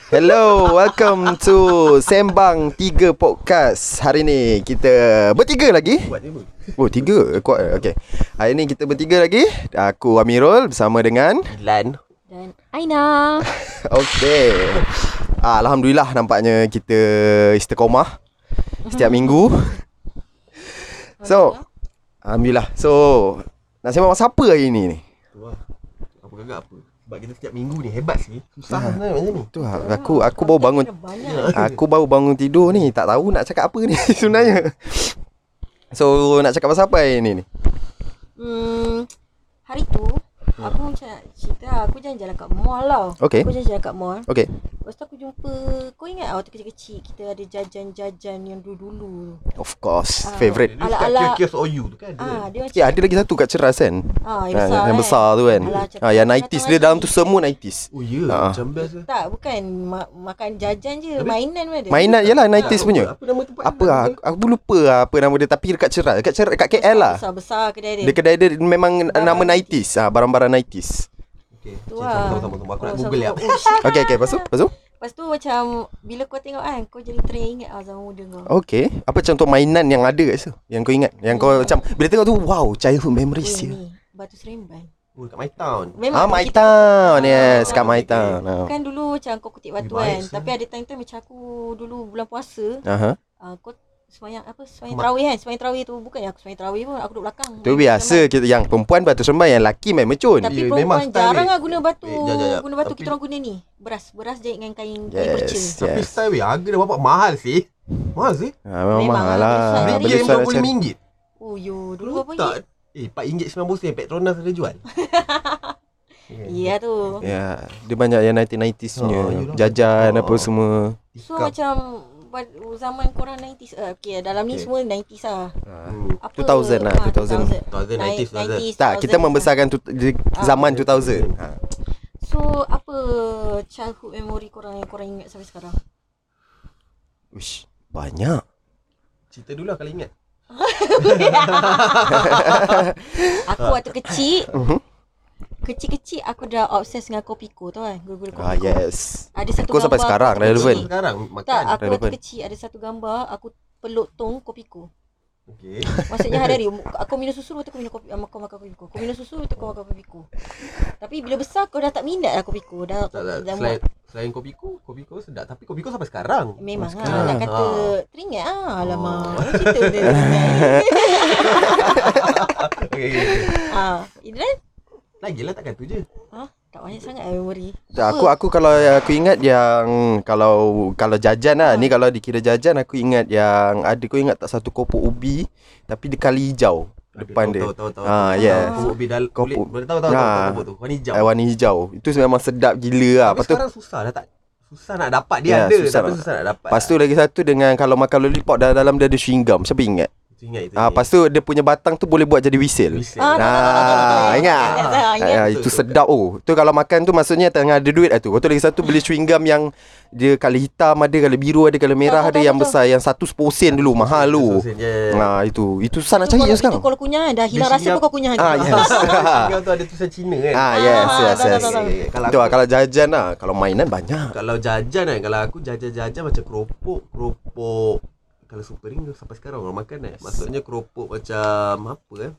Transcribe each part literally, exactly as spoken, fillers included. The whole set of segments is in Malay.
Hello, welcome to Sembang Tiga Podcast. Hari ni kita bertiga lagi. Oh, tiga? Kuat. Okay. Hari ni kita bertiga lagi. Aku Amirul bersama dengan Ilan dan Aina. Okay. ah, Alhamdulillah nampaknya kita istiqomah setiap minggu. So, Alhamdulillah. So, nak sembang pasal apa hari ni ni? tu lah. Apa gagak apa? Sebab kita setiap minggu ni hebat sih. Susah sebenarnya macam ni. Tu lah, aku aku baru bangun Aku baru bangun tidur ni, tak tahu nak cakap apa ni sebenarnya. So, nak cakap pasal apa hari ni ni? Hmm, hari tu aku macam nak cerita, aku jalan-jalan kat mall tau. Okay. Aku jalan-jalan kat mall. Okay. Lepas tu aku jumpa, kau ingat waktu kecil-kecil kita ada jajan-jajan yang dulu-dulu. Of course, Ah. favourite. Dia Ala-ala- dekat kios O U tu kan ada. Ah, dia macam Ya, ada lagi satu kat Ceras kan? ah, Ah, yang besar, yang kan? besar tu kan. Alah, macam Ah, yang tu. nineties Datang dia dalam lagi. tu semua nineties. Oh ya, Ah. macam best lah. Tak, bukan ma- makan jajan je, Tapi- mainan pun ada. Mainan yalah nineties Apa- punya. Apa nama tempat Apa lah, aku, aku lupa lah apa nama dia, tapi dekat Ceras, dekat Ceras, dekat K L lah. Besar-besar kedai dia. Dia kedai dia memang Barang nama nineties. nineties. Ah, barang-barang nineties. Okay, Tu okay, lah. sama-sama. Aku nak Oh, google sama- ya. oh, shit. Okay, okay, lepas tu, lepas tu? Lepas tu macam bila kau tengok kan, kau jadi teringat ah zaman muda kau. Okay, apa contoh mainan yang ada kat situ? Yang kau ingat? Yang kau macam, bila tengok tu, wow, childhood memories Weh, ya. ni Batu Seremban. Oh, kat My Town. Ah, My kita- Town, Ah, yes, kat ah, My okay. Town. Ah. Kan dulu macam kau kutip batu Eh, baik, kan. sah. Tapi ada time-time macam aku dulu bulan puasa, Aha. uh, kau semayang apa semayang Mak- tarawih kan. Semayang tarawih tu bukan yang aku semayang tarawih pun, aku duduk belakang. Tu Main biasa seremban. kita yang perempuan batu seremban, yang lelaki main mecun. Tapi Ya, memang perempuan style, jarang weh. lah guna batu. Eh, jap, jap, jap. Guna batu Tapi- kita orang guna ni. Beras, beras jahit dengan kain kain perca. Yes, Tapi yes. style weh, harga dah bapak mahal sih. Mahal sih. Ah, memang Memang mahal lah, lah. besar. Beli Hari beli Beli lima suara puluh cari. ringgit. Oh yo, dulu berapa Tak. ringgit? Eh, empat ringgit sembilan puluh sen Petronas ada jual. Iya tu. Ya, dia banyak yang nineteen nineties punya. Oh, yelah. Jajan Oh. apa semua. So Tikam. macam bad- zaman korang nineties uh, okay, dalam ni Okay. semua nineties lah. Hmm. Apa, two thousand lah, ah, two thousand. two thousand, nineties, two thousand. nineties, Tak, kita two thousand. membesarkan tu, di Ah. zaman two thousand. Ha. So apa childhood memory korang yang korang ingat sampai sekarang? Uish, banyak. Cerita dulu lah kalau ingat. Aku waktu kecil, Mhm. kecil-kecil aku dah obses dengan Kopiko tu kan, gula-gula Kopiko. Ah, yes. Ada satu Kau sampai gambar sekarang aku waktu relevan. kecil. Sekarang Tak, makan. aku waktu relevan. kecil ada satu gambar aku peluk tong Kopiko. Okey. Maksudnya hari-hari aku minum susu, waktu aku minum kopi, um, kau makan Kopiko. Kau minum susu, waktu kau makan Kopiko. Tapi bila besar kau dah tak minat lah Kopiko. Dah, Tak, tak. dah Selain, selain Kopiko, Kopiko sedap. Tapi Kopiko sampai sekarang. memang Oh, lah sekarang. nak kata Ah. teringat ah. Alamak. Oh. Mana cerita benda ni teringat. Okay, okay, okay. Ah, Idran? Lagilah takkan tu je. Ha? Tak banyak sangat memori. Tak, aku aku kalau aku ingat yang kalau kalau jajan lah, ni kalau dikira jajan aku ingat yang ada, kau ingat tak satu kopok ubi tapi dia kali hijau depan Tahu, dia. Tahu, tahu, tahu. Ah, tahu. yes. Kopok ubi dal kulit. Kopok- Boleh tahu tahu tahu Ah. tahu kopok tu. Warna hijau. Eh, warna hijau. Itu memang sedap gila lah. Tapi Lepas tu sekarang susah dah tak. Susah nak dapat dia Ya, ada susah tapi nak- susah nak dapat. Lepas tu lagi satu dengan kalau makan lollipop dalam dalam dia ada chewing gum. Siapa ingat? tu ingat itu. Ah, lepas tu dia punya batang tu boleh buat jadi whistle. Whistle. Ah, Nah, ingat? Ingat, ingat. Ah, Betul, itu betul. sedap oh. Tu kalau makan tu maksudnya tengah ada duit lah tu. Lepas tu lagi satu beli chewing gum yang dia colour hitam ada, colour biru ada, colour merah Tahu, ada, tahu, yang tahu. besar yang satu sepuluh sen dulu, mahal lu. Susah, yeah. Nah, itu. Itu susah nak Itu cari kalau- sekarang. Itu kalau kunyah dah hilang Dia rasa singgah- pun kau kunyah. Ah, juga. yes. Singgah tu ada tulisan Cina kan. Ah, yes, Ah, yes, tahu, yes. tahu, tahu. Okay, okay. Kalau Itu lah, aku, kalau jajan lah. Kalau mainan banyak. kalau jajan kan, kalau aku jajan-jajan macam keropok, keropok kalau super ring tu sampai sekarang orang makan kan. Maksudnya keropok macam apa kan?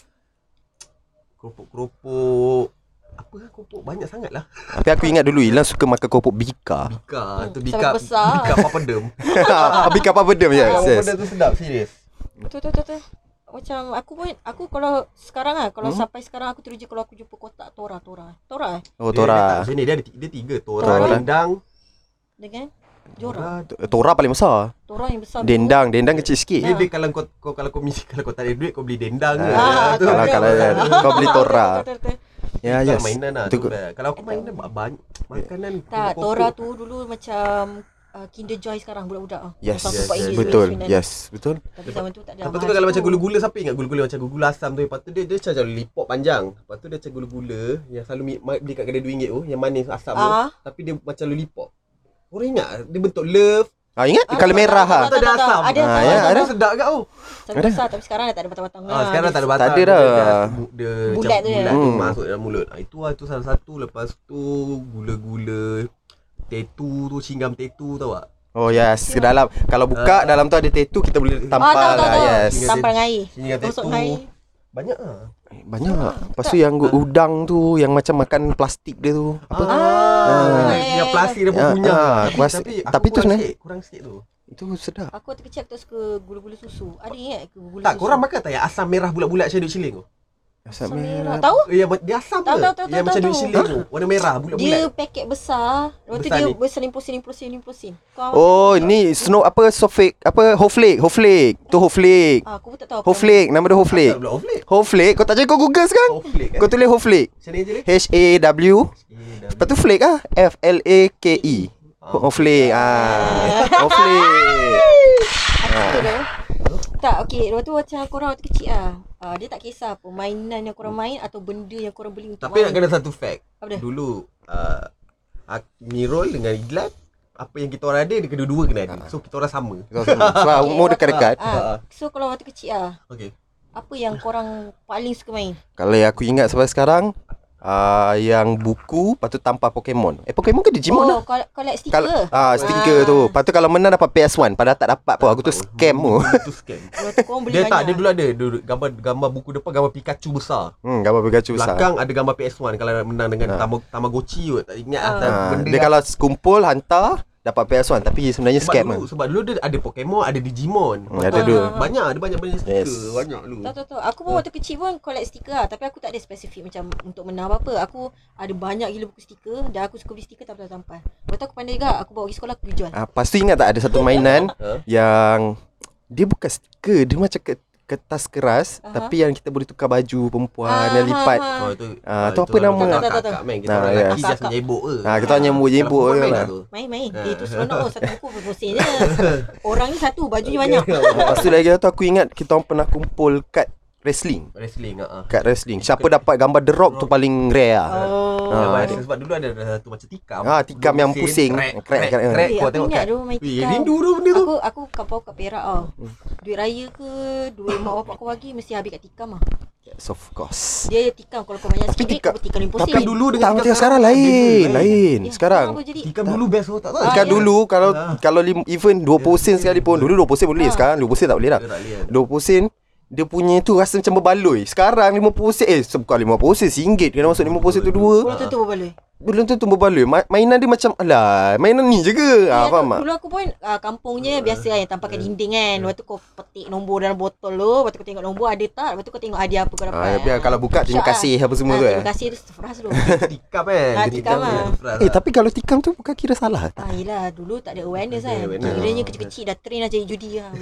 Keropok-keropok apa kan, keropok banyak sangat lah. Tapi aku ingat dulu Ilan suka makan kopok bika. Bika Hmm, tu sampai bika besar. bika papadem. Bika apa benda yes, yes. Papadem tu sedap serius. Betul betul betul. Macam aku pun aku kalau sekarang ah kalau Hmm? sampai sekarang aku teruja kalau aku jumpa kotak Tora Tora. Tora eh Oh, Dia letak Tora. macam ni, dia ada dia tiga, Tora, Tora. dendang, dengan Jora. Tora paling besar. Tora yang besar. Dendang, dendang kecil sikit. Dia, dia kalau kau, kau kalau kau misi kalau kau tak ada duit kau beli dendang je. Ah, tu. kalau- kalau kau beli Tora. Betul, betul, betul. Ya, Itu yes. mainan lah Itu tu. best. Kalau aku mainan banyak makanan. Tak, kopok. Tora tu dulu macam uh, Kinder Joy sekarang budak-budak ah. Yes, Satu yes, pak yes. ringgit, Betul. sembilan. Yes, betul. Tapi zaman tu tak ada. Lepas tu mahal kalau macam situ. gula-gula, siapa ingat gula-gula macam gula asam tu? Lepas tu dia dia macam lollipop panjang. Lepas tu dia macam gula-gula yang selalu mi- ma- beli kat kedai dua ringgit tu, yang manis asam tu. Ah. Tapi dia macam lollipop. Orang ingat dia bentuk love. Ah, ingat? Ah, Kalau tak, merah tak, ha. tak, tak, Ada tak, asam. Ada Ah, tak, ya, tak, ada. tak. Sedap kat oh. Satu besar tapi sekarang dah tak ada batang-batang. Ah, sekarang tak ada batang. Tak ada dia- dah. Dia, dia Bulat macam tu je. bulat tu Hmm. masuk dalam mulut. Ah, itu lah tu salah satu. Lepas tu gula-gula. tattoo tu, cinggam tattoo tahu tak? Oh yes, ke dalam kalau buka Ah. dalam tu ada tattoo kita boleh Ah, tampal tahu tahu lah. tahu. Yes. Tampal dengan air. Cinggam Gosok tattoo. dengan air. Banyak ah. Eh, Banyak. Lepas tu yang udang tu yang macam makan plastik dia tu. Apa? Ah, Ah. yang plastik dia pun Ah, punya. ah, Tapi, plastik. tapi, aku Tapi tu kurang sebenarnya- sikit, kurang sikit tu. Itu sedap. Aku waktu kecil aku tak suka gula-gula susu. Ada ingat ke gula Tak, susu? korang makan tak yang asam merah bulat-bulat macam duit shilling tu? Asam Asam merah. merah. Tahu? Eh, yang dia asam Tahu, ke? tahu, tahu, Yang tahu, macam tahu. duit shilling tu, warna merah Dia bulat-bulat. paket besar. Lepas tu Besar dia ni. berselimpus-selimpus selimpus-selimpus. Kau Oh, ni snow apa sofik apa Hoflake, Hoflake. Tu Hoflake. Ah, aku pun tak tahu. apa Hoflake, nama dia Hoflake. Pula Hoflake. Hoflake, kau tak jadi kau Google sekarang? Hoflake kan? Kau tulis Hoflake. Macam ni je ni? H A W. Lepas tu flake ah, F L A K E. Hoflake ah. Hoflake. Aku tu. Tak, okey. Lepas tu macam korang waktu kecil ah. Uh, dia tak kisah apa mainan yang korang main atau benda yang korang beli untuk Tapi main. nak kena satu fact. Apa dia? Dulu uh, Mirul dengan Iglan, apa yang kita orang ada, dia kedua-dua kena ada. So kita orang sama. Sebab umur dekat-dekat. Ah, so kalau waktu kecil ah, Okay. apa yang korang paling suka main? Kalau yang aku ingat sampai sekarang uh, yang buku, lepas tu tampar Pokemon. Eh Pokemon ke Digimon lah? Oh, collect, collect stiker. Kalau ah stiker Ah. tu. Lepas tu kalau menang dapat P S one, padahal tak dapat pun. Aku tu scam tu. Itu scam. Lepas tu korang beli Dia banyak. tak, dia dulu ada dulu, gambar gambar buku depan gambar Pikachu besar. Hmm, gambar Pikachu besar. Belakang ada gambar P S one kalau menang dengan Ha. Tama, Tamagotchi kot. Tak ingat Ah. lah. Ah, Benda dia kalau kumpul hantar dapat P S one tapi sebenarnya sebab scam dulu, kan. sebab dulu dia ada Pokemon, ada Digimon. Hmm, ada dua. Banyak, ada banyak-banyak stiker. Yes. Banyak dulu. Tahu tahu tahu. Aku pun waktu kecil pun collect stiker lah, tapi aku tak ada spesifik macam untuk menang apa-apa. Aku ada banyak gila buku stiker dan aku suka beli stiker tak tampal. Lepas tu aku pandai juga, aku bawa pergi sekolah aku pergi jual. Ah, lepas tu ingat tak ada satu mainan Ha? yang dia bukan stiker, dia macam ke, kertas keras Aha. tapi yang kita boleh tukar baju perempuan Ah, yang lipat. ha, ha. Oh, itu, Ah, tu itu apa nama? kalau Tak, tak, tak, kakak-kakak tak. main. Kita Nah, orang yes. lelaki just Kakak. menyebuk je. Ah, kita hanya nyebuk Kalau nyebuk perempuan je main lah. tak tu? Main-main. Eh, itu seronok oh, satu buku berpusing je. Orang ni satu, bajunya banyak. Lepas tu lagi tu aku ingat kita orang pernah kumpul kad wrestling. Wrestling ah. Kad wrestling. Siapa dapat gambar The Rock tu paling rare lah. Oh. Ah, Ah, sebab dulu ada ada satu macam tikam. Ah, tikam yang pusing. Crack, Crack, crack, crack. crack. Eh, Kau aku tengok ingat kan? dulu main Weh, tikam. rindu tu benda tu. Aku aku kampau kat Perak tau. Duit raya ke, duit mak bapak kau bagi mesti habis kat tikam lah. Yes, of course. Dia tikam kalau kau banyak Tapi sikit duit tikam- kau bertikam lima Tikam sen. dulu dengan Tak tikam macam sekarang lain, lain. Ya, Sekarang apa jadi? Tikam dulu best tu tak tahu. Ikan Ah, ya. dulu kalau Ah. kalau lim, even dua puluh sen sekalipun. Dulu dua puluh sen boleh, Ah. sekarang dua puluh sen tak boleh dah. Dia tak boleh. dua puluh sen dia punya tu rasa macam berbaloi. Sekarang lima puluh sen eh bukan lima puluh sen ringgit kena masuk lima puluh sen tu dua. Belum tentu berbaloi. Belum tentu berbaloi. Ma- mainan dia macam alah, mainan ni je ke? Ah, Ya, faham tu, tak? dulu aku pun uh, kampungnya biasa lah yang tampakkan dinding kan. Lepas tu kau petik nombor dalam botol tu, lepas tu kau tengok nombor ada tak, lepas tu kau tengok hadiah apa kau dapat. Ah, tapi kalau buka terima Syak kasih apa semua ah, tu eh. Terima kasih tu frust tu. Tikam kan. Ah, Dia tikam dia lah. frust Eh lah. tapi kalau tikam tu bukan kira salah tak? Ah, yelah, dulu tak ada awareness Tak ada kan. awareness. Kiranya kecil-kecil dah train dah jadi judi lah.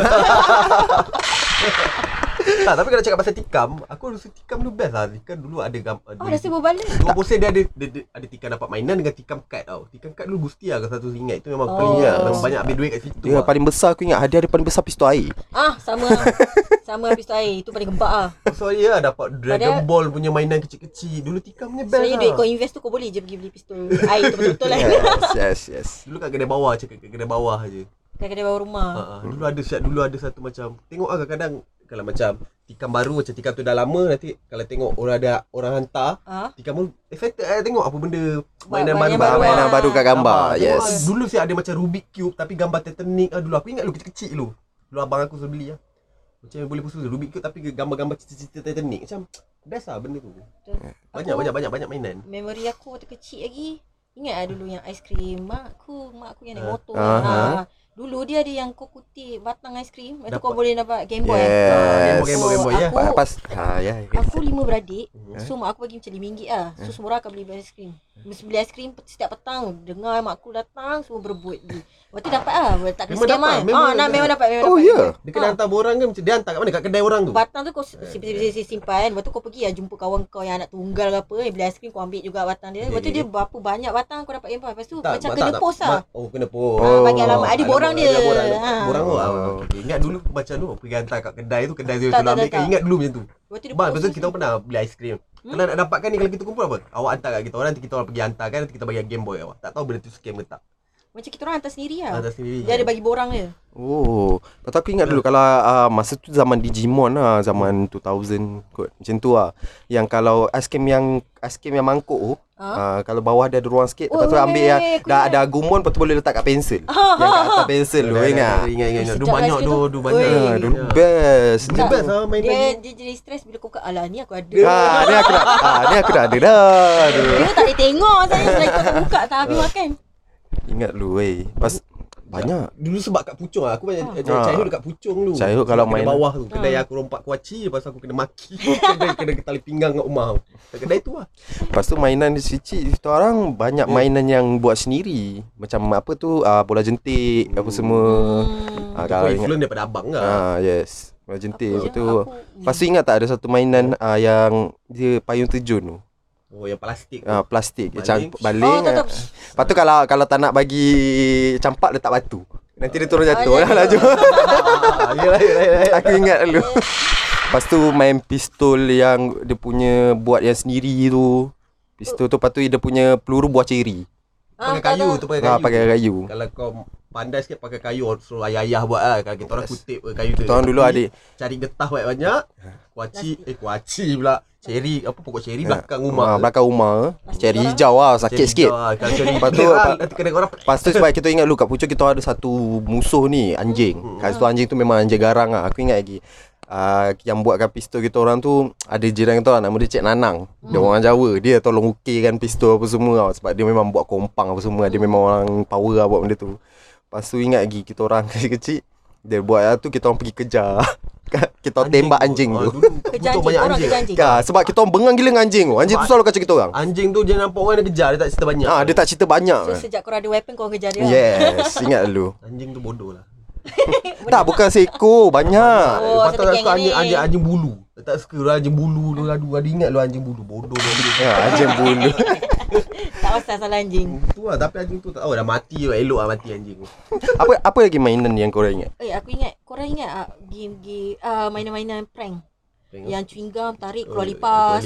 Tak, tapi kalau cakap pasal tikam, aku rasa tikam tu best lah. Tikam dulu ada gam, Oh, rasa berbaloi. dua puluh sen dia ada, dia, dia, ada tikam dapat mainan dengan tikam kad tau. Tikam kad dulu Gusti lah kalau satu ringgit. Itu memang Oh. paling Ya. memang banyak ambil duit kat situ Dia lah. paling besar aku ingat hadiah dia paling besar pistol air. Ah, sama lah. Sama habis tu air. Itu paling gembak lah. So ya lah dapat Dragon Padahal- Ball punya mainan kecil-kecil. Dulu tikam punya best Sebenarnya lah. duit kau invest tu kau boleh je pergi beli pistol air tu betul-betul lah. Yes, yes, yes. Dulu kat kedai bawah, cakap kat kedai bawah je. Kadang-kadang bawah rumah. Ha, ha. Dulu ada siap dulu ada satu macam tengok ah kadang-kadang kalau macam tikam baru macam tikam tu dah lama nanti kalau tengok orang ada orang hantar Ah, tikam tu excited eh tengok apa benda Mainan mainan baru baru lah. Mainan baru kat gambar. Tengok, Yes. ah, dulu saya ada macam Rubik Cube tapi gambar Titanic ah dulu aku ingat dulu kecil-kecil dulu. Dulu abang aku suruh beli ah. Macam boleh pusing Rubik Cube tapi gambar-gambar cerita-cerita Titanic macam best lah benda tu. betul. Banyak Aku- banyak banyak banyak mainan. Memori aku waktu kecil lagi. Ingat lah dulu yang aiskrim mak aku, mak aku yang naik Ah. motor. Ah, Ha. ah. Dulu dia ada yang kau kutip batang aiskrim, itu kau Dapat. boleh dapat Game Boy. Yes. Game Boy, Game Boy, Game Boy, ya. Aku, Pas, ha, ya. aku lima beradik. Hmm. So mak aku bagi macam lima ringgit lah. So semua orang akan beli aiskrim. Mesti beli aiskrim setiap petang. Dengar mak aku datang semua berebut beli. Lepas tu dapat lah. Tak kena Memang scam dapat, lah. memang Ah, nak dapat. memang dapat. Memang Oh, dapat. ya? Dia kena hantar borang ke macam dia hantar kat mana kat kedai orang tu. Batang tu kau simpan, simpan. Lepas tu kau pergi lah jumpa kawan kau yang anak tunggal ke apa. Yang beli aiskrim kau ambil juga batang dia. Lepas tu Okay, dia okay. berapa banyak batang kau dapat Game Boy. Lepas tu Tak, macam tak, kena tak, post tak. lah. Ma- Oh, kena post. Ah, bagi alamat. Ada borang dia. Ada borang, Ha. borang tu. Oh. Ah, okay. Ingat dulu macam tu pergi hantar kat kedai tu, kedai tu Tak, tu tak, ambil tak, kan. tak. Ingat dulu macam tu. Lepas tu dia Bang, post betul tu. kita pernah beli aiskrim. Hmm? Kalau nak dapatkan ni kalau kita kumpul apa? Awak hantar kat kita orang, nanti kita orang pergi hantar kan, nanti kita bagi Game Boy awak. Tak tahu benda tu scam ke tak. Macam kita orang hantar sendiri lah. Hantar sendiri. Dia ada bagi borang je. Oh, lepas tu aku ingat dulu kalau uh, masa tu zaman Digimon lah, zaman two thousand kot. Macam tu lah. Yang kalau ice cream yang ice cream yang mangkuk tu, Ha? uh, kalau bawah dia ada ruang sikit, Oh, lepas tu weh, ambil yang aku dah ingat. ada agumon, lepas tu boleh letak kat pensel. Ha, Yang ha, kat atas ha. pensel tu, Dah, dah, ingat? dah, Ingat ingat ingat. Dulu Sejak banyak ice tu, cream tu. dulu banyak. Oi. Ah, dulu best. Dulu best lah main Dia, lagi. dia jadi stres bila kau kata, alah ni aku ada. Ah, ni aku dah, ah, ni aku dah ada dah. Aduh. Dia tak boleh tengok saya selain kau buka tak habis makan. Ingat dulu weh. Pas banyak. Dulu sebab kat Puchong lah. Aku banyak Ha. ha. childhood dekat Puchong dulu. Childhood kalau Kedai main- bawah tu. Kedai Ha. aku rompak kuaci, lepas tu aku kena maki. Kedai kena tali pinggang kat rumah. Kedai tu lah. Lepas tu mainan di kecil kita orang banyak Ya. mainan yang buat sendiri. Macam apa tu uh, bola jentik apa semua. Hmm. Ah, Kau kalau ingat. influence daripada abang lah. Ah yes. Bola jentik Apa je? tu. Aku- Lepas tu ingat tak ada satu mainan uh, yang dia payung terjun tu. Oh, yang plastik tu. Ah plastik Baling. baling. baling. Oh, tak, tak. Lepas tu kalau kalau tak nak bagi campak letak batu. Nanti dia turun jatuh Ah, lah ya, laju. Ah, yelah, yelah, yelah. Aku ingat dulu. Lepas tu main pistol yang dia punya buat yang sendiri tu. Pistol tu lepas tu dia punya peluru buah ceri. Ah, Pakai tak, kayu tak. tu, pakai Ah kayu. pakai kayu. Kalau kau pandai sikit pakai kayu, suruh ayah-ayah buat lah. Kalau kita orang kutip ke kayu tu. Kita orang dulu Tapi adik. Cari getah banyak-banyak. Kuaci, eh kuaci pula. Ceri, apa pokok ceri belakang rumah. Ah, belakang rumah. Pasti Ceri orang- hijau lah, sakit Ceri sikit. hijau lah. Kalau ceri Lepas tu, hijau lah, apa- nanti kena orang. Lepas tu sebab kita ingat dulu kat Puchong kita ada satu musuh ni, anjing. Hmm. Kat situ anjing tu memang anjing garang lah. Aku ingat lagi. Uh, yang buatkan pistol kita orang tu ada jiran kita orang nama dia Cik Nanang. Dia Hmm. orang Jawa. Dia tolong ukirkan pistol apa semua tau. Sebab dia memang buat kompang apa semua. Dia memang orang power lah buat benda tu. Lepas tu ingat lagi kita orang kecil-kecil dia buat lah tu kita orang pergi kejar. Kita orang tembak anjing Ah, tu. dulu kat Kejar Puchong anjing, banyak orang anjing. kejar anjing. Ka, sebab kita orang bengang gila dengan anjing tu. Anjing tu selalu kacau kita orang. Anjing tu dia nampak orang dia kejar, dia tak cerita banyak. Ah, dia tak cerita banyak. So sejak korang ada weapon korang kejar dia. Yes, ingat dulu. Anjing tu bodoh lah. Tak, bukan seekor, banyak. Oh, Lepas tu satu aku geng anjing, ni. anjing, anjing bulu. Dia tak suka lah anjing bulu tu. Aduh, ada ingat lu anjing bulu. Bodoh bodoh. Ya, anjing bulu. Tak pasal salah anjing. Tu lah, tapi anjing tu tak tahu dah mati lah. Elok lah mati anjing tu. Apa apa lagi mainan yang korang ingat? Eh aku ingat, korang ingat ah, game-game ah, mainan-mainan prank. Yang chewing gum tarik keluar lipas.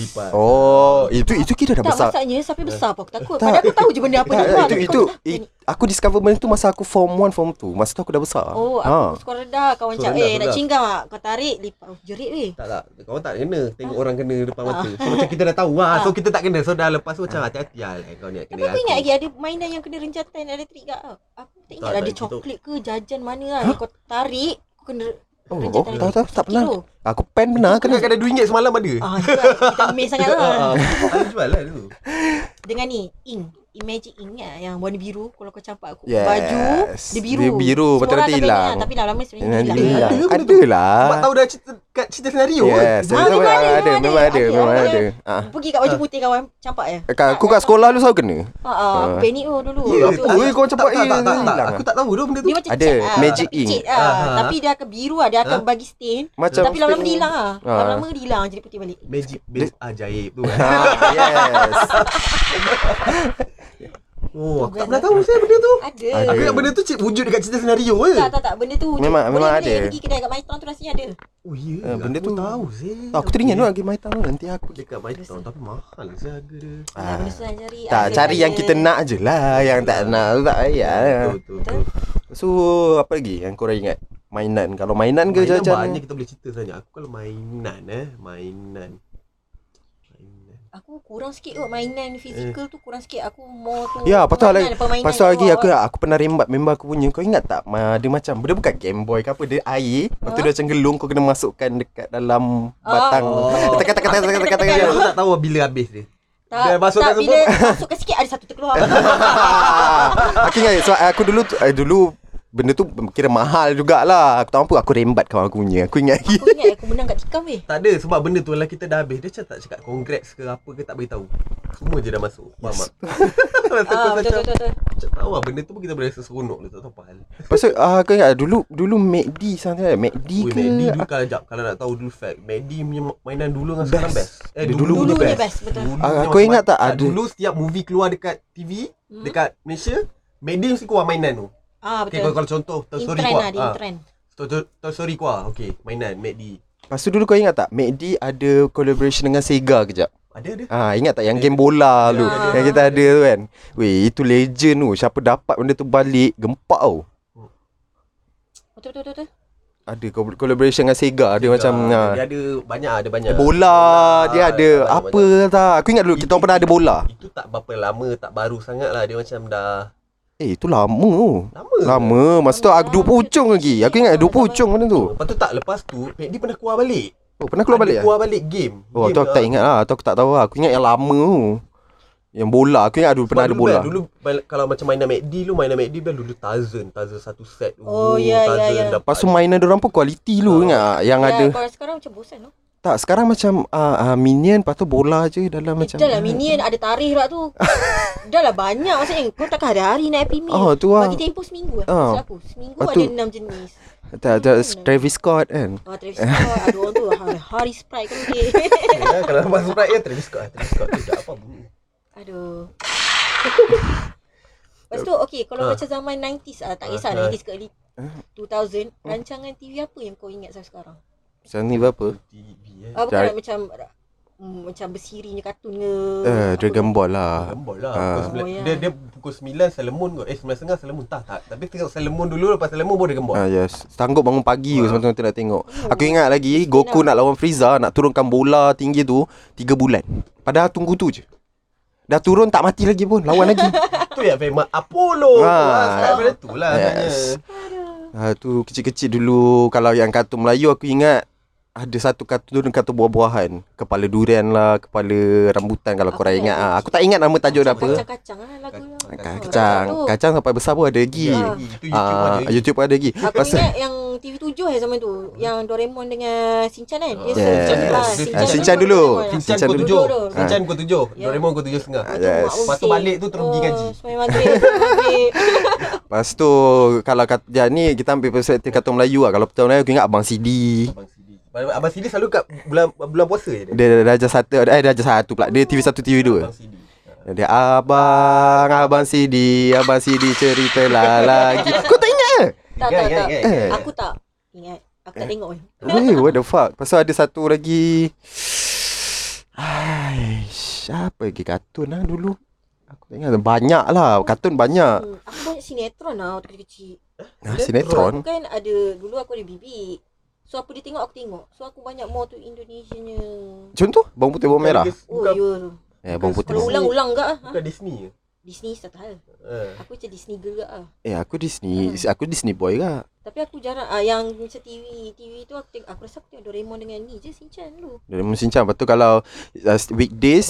Oh, itu itu kira dah Tak besar. maksudnya sampai besar apa aku takut. Tak. Padahal aku tahu je benda apa Tak, dia buat. itu tapi itu kau- i, aku discover benda tu masa aku form one, form two. Masa tu aku dah besar. Oh, Ha. aku sekolah rendah kawan Sekolah cakap, rendah, eh nak sekolah. chewing gum ah, kau tarik lipas. Oh, jerit weh. Tak tak, kau tak kena tengok orang kena depan mata. So macam kita dah tahu lah. So kita tak kena. So dah lepas tu macam hati-hati lah kau ni Tapi kena. aku ingat lagi ada mainan yang kena renjatan elektrik kat. Aku tak ingat Tak, lah tak, ada itu- coklat ke jajan mana lah yang kau tarik kau kena Oh, renjatan oh, tahu tahu tak pernah. Kilo. Aku pen pernah Kena kena. ada dua ringgit semalam ada. Ah, itu lah. Kita amazed sangat lah. Ah, ada jual lah tu. Dengan ni ink, Magic ink kan yang warna biru. Kalau kau campak aku Yes. baju dia biru. Dia biru, Semua betul orang nanti tak hilang. ingat, tapi lama-lama sebenarnya Nanti hilang. hilang. Ada ke benda Ada tu? lah. Sebab tahu dah cerita kat cerita senario Yes, kan. Ah, betul memang ada, ada, ada, memang ada, ada. memang Ada. ada. Ah. Pergi kat baju putih kawan campak je. Kat aku kat sekolah dulu selalu kena. Ha ah, Ah. panik oh dulu. Ya, Tu. apa? Oi, kau campak tak, tak, eh, tak, tak, tak. hilang Aku ah. tak tahu dah benda tu. Dia macam Ada, cat ah, magic macam ink. cat ah. Ah, Tapi dia akan biru ah, dia akan Ah. bagi stain. Macam Tapi lama-lama dia hilang ah. Ah. Lama-lama dia hilang jadi putih balik. Magic base ajaib tu. Ha, yes. Oh, aku tak pernah tahu saya benda tu. Ada. Aku ingat benda tu cik wujud dekat cerita senario je. Tak tak tak benda tu. Memang- boleh, memang boleh ada. pergi kedai kat Maitron tu rasanya ada. Oh ya, Ah, benda aku tu. tahu saya. Tak, aku teringat lah lagi main tahu nanti aku. dekat Maitron tapi mahal saya harga dia. Ah. Ah. Benda susah cari. Tak, Ada, cari yang ada. kita nak je lah. Yang tak nak tu tak payah. Betul betul. betul. So, apa lagi yang korang ingat? Mainan. Kalau mainan ke Mainan jajan? banyak kita boleh cerita sebenarnya. Aku kalau mainan eh, mainan. Mainan. Aku kurang sikit kot mainan fizikal tu kurang sikit. Aku more tu. Ya, lepas tu permainan, lagi, permainan lepas tu kat lagi luar aku awak. aku pernah rembat member aku punya. Kau ingat tak? Ma, dia macam dia bukan Game Boy ke apa, dia air. Lepas tu Ha? dia macam gelung, kau kena masukkan dekat dalam Ah. batang. Oh. Tekan tekan tekan tekan tekan Ya, tekan. aku tak tahu bila habis dia. Tak, Dia masukkan tak bila semua. masukkan sikit ada satu terkeluar. Aku ingat sebab aku dulu tu- eh, dulu benda tu kira mahal jugalah. Aku tahu apa, aku rembat kawan aku punya. Aku ingat lagi. Aku ingat aku menang kat tikam weh. Tak ada sebab benda tu lah kita dah habis. Dia macam tak cakap congrats ke apa ke tak beritahu. Semua je dah masuk. Faham tak? Masa aku Ah, betul macam betul betul. macam tahu lah benda tu pun kita boleh rasa seronok dia tak tahu apa hal. Lepas tu ah, aku ingat dulu dulu McD sangat. McD Ui, ke? McD dulu kalau jap kalau nak tahu dulu fact, McD punya mainan dulu dengan sekarang Best. best. Eh Dia dulu dulu dulu dia best. best, betul. Dulu Ah, punya kau ingat tak macam- ada- dulu setiap movie keluar dekat T V Hmm. dekat Malaysia, McD mesti keluar mainan tu. Ah Okay, betul. kalau, kalau contoh Toy In Story trend keluar. lah, dia in trend. Toy, Toy, Toy Story keluar. Okay, mainan McD. Lepas tu dulu kau ingat tak? McD ada collaboration dengan Sega kejap. Ada ada. Ah, ingat tak yang game bola tu Ah. yang kita ada tu kan? Weh, itu legend tu. Siapa dapat benda tu balik, gempak tau. Betul betul betul. betul. Ada co- collaboration dengan Sega, dia macam dia, ah, dia ada banyak ada banyak. bola, dia ada banyak, apa banyak. tak? Aku ingat dulu kita orang pernah ada bola. Itu tak berapa lama, tak baru sangat lah. Dia macam dah Eh, itu lama tu. lama. Lama. Masa tu aku dua puluh hujung lagi. Aku ingat dua puluh hujung benda tu. Lepas tu tak, lepas tu P E S D pernah keluar balik. Oh, pernah keluar Ada balik ah? keluar balik game. Oh, game tu aku tak ingat lah. Tu aku tak tahu lah. Aku ingat yang lama tu. Yang bola. Aku ingat dulu Sebab pernah ada dulu bola. Kan, dulu bal- kalau macam mainan McD lu, mainan McD kan dulu Tarzan, Tarzan satu set. Oh, ya, ya, ya. Lepas tu mainan diorang pun kualiti lu. Oh. Ingat tak? Yang Ya, ada. kalau sekarang macam bosan tu. Tak, sekarang macam uh, uh, Minion. Lepas tu bola je dalam macam. Dah lah Minion ada tarikh pula tu. Dah lah banyak maksudnya. Kau takkan hari-hari naik Happy Meal. Oh, tu lah. Bagi tempoh seminggu lah. Ah. Maksud aku. Seminggu Lepas ada tu- enam jenis. Tak, tak, Travis Scott kan. Ah, Travis Scott. Ada orang tu hari, hari Sprite kan dia. Ya, kalau nampak Sprite kan Travis Scott. Travis Scott tu dah apa bunyi. Aduh. Lepas tu okay, kalau Ah. macam zaman nineties ah, tak kisah Ah, ah. nineties ke early two thousand, rancangan T V apa yang kau ingat sampai sekarang? Sekarang ni berapa? T V eh. Ah, bukan Dari- nak macam mm, macam bersirinya kartun ke. Eh, apa Dragon ke? Ball lah. Gambar lah. Ah. Pukul Oh, sembilan, ya. dia dia pukul sembilan Sailor Moon kot. Eh sembilan setengah Sailor Moon tak tak. Tapi tengok Sailor Moon dulu, lepas Sailor Moon baru Dragon Ball. Ah, yes. Sanggup bangun pagi tu Ah. semata-mata nak tengok. Oh. Aku ingat lagi Discipline Goku lah. nak lawan Frieza, nak turunkan bola tinggi tu tiga bulan. Padahal tunggu tu je. Dah turun tak mati lagi pun, lawan lagi. Tu yang famous Apollo. Ah. Ah, sekarang pada tu lah Yes. sebenarnya. Ah, tu kecil-kecil dulu. Kalau yang kartun Melayu aku ingat ada satu kartun tu kartun buah-buahan. Kepala durian lah, kepala rambutan kalau Aku korang ingat ingat. Ah, tu. aku tak ingat nama tajuk dia apa. Kacang-kacang lah lagu lah. Ka- Kacang, kacang sampai besar pun ada lagi. Ya. Itu YouTube Ah, ada. YouTube pun ada lagi. Aku Pasal ingat yang T V tujuh eh zaman tu, yang Doraemon dengan Shinchan kan. Dia Yes. Shinchan Yes. ah, Ah, Shinchan dulu. Doraemon. Shinchan Shinchan pukul dulu. tujuh. Dulu. Shinchan pukul tujuh. Ya. Doraemon pukul tujuh setengah. Lepas tu Yes. mak pun Lepas tu bising. balik tu terus pergi Oh, gaji. Semai maghrib, semai maghrib. Lepas tu kalau kat, ya, ni kita ambil perspektif kartun Melayu lah. Kalau kartun Melayu aku ingat Abang Sidi. Abang Sidi. Abang Sidi selalu kat bulan bulan puasa je dia. Dia darjah satu, eh darjah satu pula. Dia T V satu T V dua. Abang Sidi. Dia abang, abang Sidi, abang Sidi ceritalah lagi. Kau tak ingat ke? Tak, Ingat, tak, ingat, tak. ingat, ingat. Aku tak ingat. Aku tak tengok pun. Weh, what the fuck? Pasal ada satu lagi. Aish, apa lagi kartun lah dulu? Aku tak ingat. Banyak lah. Kartun banyak. Hmm, aku banyak sinetron lah waktu kecil-kecil. Ah, sinetron. Aku kan ada, dulu aku ada bibik. So apa dia tengok, aku tengok. So aku banyak more tu Indonesianya. Contoh? Bawang putih, bawang merah. Oh Bukan, ya tu. Eh, bawang putih. Kalau bawang- ulang-ulang ke ah? bukan Disney ke? Disney satu hal. Eh. Aku macam Disney girl ke ah. Eh, aku Disney. Aku Disney boy ke? Tapi aku jarang ah yang macam T V, T V tu aku tengok, aku rasa aku tengok Doraemon dengan ni je Shinchan dulu. Dari Shinchan. Lepas tu kalau uh, weekdays.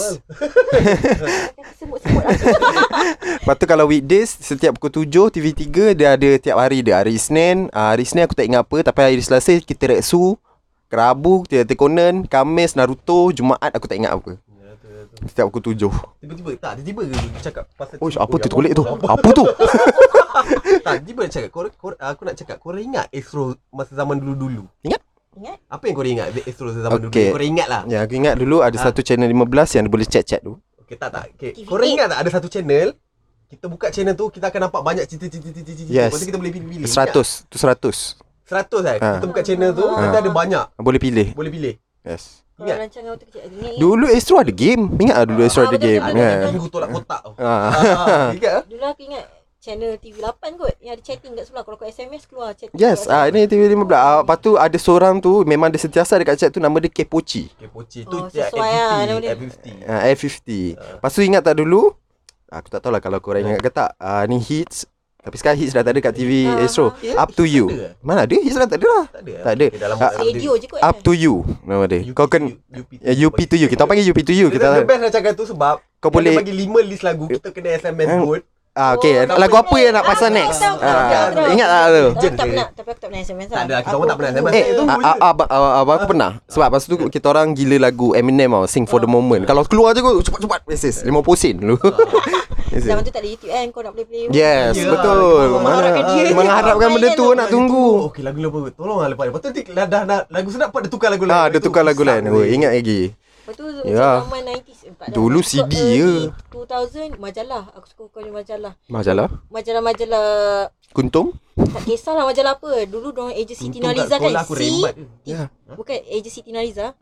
Aku semut-semut lah. Lepas tu kalau weekdays, setiap pukul tujuh T V tiga dia ada tiap hari dia. Hari Isnin, uh, hari Isnin aku tak ingat apa. Tapi hari Selasa kita Reksu. Kerabu, Detektif Conan. Khamis, Naruto. Jumaat aku tak ingat apa. Ya, tu, tu. Setiap pukul tujuh. Tiba-tiba tak, tiba-tiba dia cakap pasal Oh, tu. apa tu yang tulis tu? apa? Apa tu? Tak, tiba dia cakap kor, kor, aku nak cakap korang ingat Astro masa zaman dulu-dulu? Ingat? Apa yang korang ingat Astro masa zaman Okey. dulu? Korang ingat lah. Ya, aku ingat dulu ada Ah. satu channel lima belas yang dia boleh chat-chat tu. Okey, tak tak. Okey. T V Korang eight. ingat tak ada satu channel, kita buka channel tu, kita akan nampak banyak cerita-cerita-cerita. Yes. Lepas tu kita boleh pilih-pilih. Seratus. Tu seratus. Seratus kan? Ah. Kita buka channel tu, Ah. kita ada banyak. Boleh pilih. Boleh pilih. Yes. Kalau Ingat? rancangan waktu kecil ingat, ingat. Dulu Astro ada game. Ingat tak dulu Ah, Astro ada betul, game? betul, Kan? betul. Tunggu tolak kotak tau. Ah. Ah, ingat ah? Dulu aku ingat channel T V lapan kot yang ada chatting kat sebelah. Kalau kau S M S keluar chat. Yes, ah ini T V lima belas. Ah, lepas tu ada seorang tu memang dia sentiasa dekat chat tu, nama dia Kepochi. Okay, poci tu Oh, F sesuai lah nama dia. fifty. F fifty. Ah, F fifty. Lepas tu ingat tak dulu? Aku tak tahulah kalau korang ingat ke tak. Ah ni hits. Tapi sekarang hits dah tak ada kat T V Ah, Astro. Ya, Up to hits you. tak ada? Mana ada? Hits dah tak ada lah. Tak ada. Tak ada. Okay, dalam Ah, dalam Radio je kot. Up to you nama dia. U P Kau kan U P eh, U P to you. Kita panggil U P to you. Kita Kita the best rancangan tu sebab kau dia boleh bagi lima list lagu, kita kena S M S Hmm. code. ah okey, Oh, lagu apa yang nak pasang aku next? tahu, aku tahu, Ah, aku tahu. ingat tak tu? Aku Legend tak ke? pernah, tapi aku tak pernah S M S lah. Tak ada, kita Aku orang tak pernah S M S. tunggu. Eh, tu ah, je. ah, abang ah, abang aku pernah. Sebab lepas tu kita orang gila lagu Eminem tau, Sing for the Moment. Kalau keluar je kau cepat-cepat message lima puluh sen dulu. Zaman tu tak ada YouTube kan, kau nak play-play. Yes, Ya, betul. kita mengharapkan Mana- dia. Mengharapkan benda tu nak tunggu. Okey, lagu lupa. Tolonglah lepas. Lepas tu dia dah, dah, dah lagu sedap pun dia tukar lagu lain. Ah, dia tukar lagu lain. Oh, ingat lagi. Lepas tu Ya. zaman nineties eh, tak ada. Dulu Aku C D early je. two thousand majalah. Aku suka kau majalah. Majalah Majalah-majalah Kuntum. tak kisahlah majalah apa. Dulu dorang agency Tina Liza kan. Aku C rembat. Ya. bukan agency Tina Liza. Ha?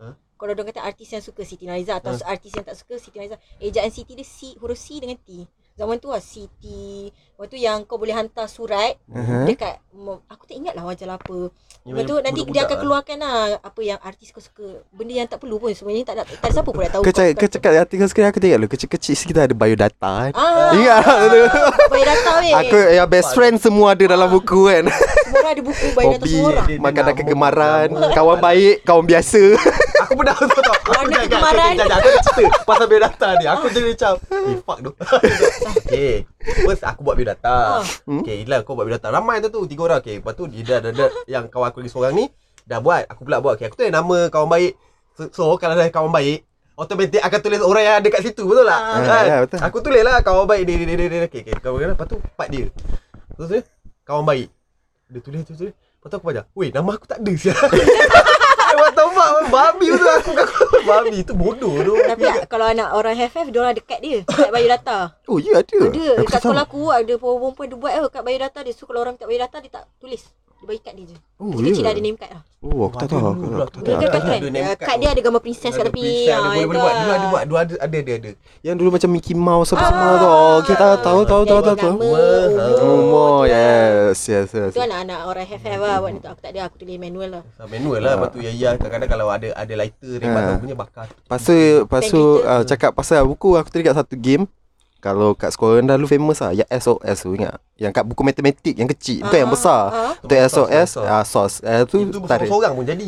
kalau orang kata artis yang suka Siti Nurhaliza atau uh. artis yang tak suka Siti Nurhaliza, ejaan Siti dia C, huruf C dengan T. Zaman tu lah Siti. Lepas tu yang kau boleh hantar surat uh-huh. dekat, aku tak ingat lah majalah apa. Lepas tu nanti dia akan keluarkan lah apa yang artis kau suka. Benda yang tak perlu pun sebenarnya, tak ada, tak ada siapa pun nak tahu. Kau cakap, kau cakap artikel sekarang aku tengok lu kecil-kecil kita ada biodata kan. Ah, ingat biodata weh. Aku yang best friend semua ada dalam buku kan. Semua orang ada buku biodata Hobi, semua orang. makanan kegemaran, kawan baik, kawan biasa. Aku pernah tahu tau. Aku Mana jangan kegemaran. Aku ada cerita pasal biodata ni. Aku jadi macam eh fuck tu. Okay, first aku buat biodata. Okay, Ilal kau buat biodata. Ramai tu tu tiga orang. Okay, lepas tu dia dah, dah, dah yang kawan aku lagi seorang ni dah buat. Aku pula buat. Okay, aku tulis nama kawan baik. So, so kalau dah kawan baik, automatik akan tulis orang yang ada kat situ. Betul tak? Ah, kan? ya, betul. Aku tulis lah kawan baik dia dia dia dia. Okay, okay. Kawan baik. Lepas tu part dia. Terus dia kawan baik. Dia tulis tulis tulis. Lepas tu aku baca. Weh, nama aku tak ada siap. What the fuck? Babi tu aku. Babi tu bodoh tu. Tapi kalau anak orang H F F, diorang dekat dia kat biodata. Oh ya ada. Ada. Aku Kat tak tahu. sekolah aku ada perempuan dia buat kat biodata dia. So kalau orang minta biodata dia tak tulis. Dia bagi kad dia je. Oh, Kecil-kecil ya. dah ada name card lah. Oh aku tak tahu. Aku Dulu tak aku tahu. Dia kan tak kan ada name card. kad dia ada gambar princess kat tepi. Princess, Ah, ada boleh itu boleh buat. lah. Dulu ada buat. Dulu ada ada ada ada. Yang dulu macam Mickey Mouse apa Ah, semua tu. Oh, kita tahu tahu tahu tahu tahu. Nama, Umur, yes, yes, yes. Itu anak-anak orang H F F lah buat tu. Aku tak ada, aku tulis manual lah. Manual lah. Lepas tu ya ya kadang-kadang kalau ada ada lighter dia Ah. patut punya bakar. Pasal pasal Pen uh, cakap pasal buku aku teringat satu game. Kalau kat sekolah dah dulu famous lah. Yang S O S tu ingat. Yang kat buku matematik yang kecil, bukan yang besar. Ah, Untuk S O S, SOS. ah sos. Eh tu Itu tarik. seorang pun jadi.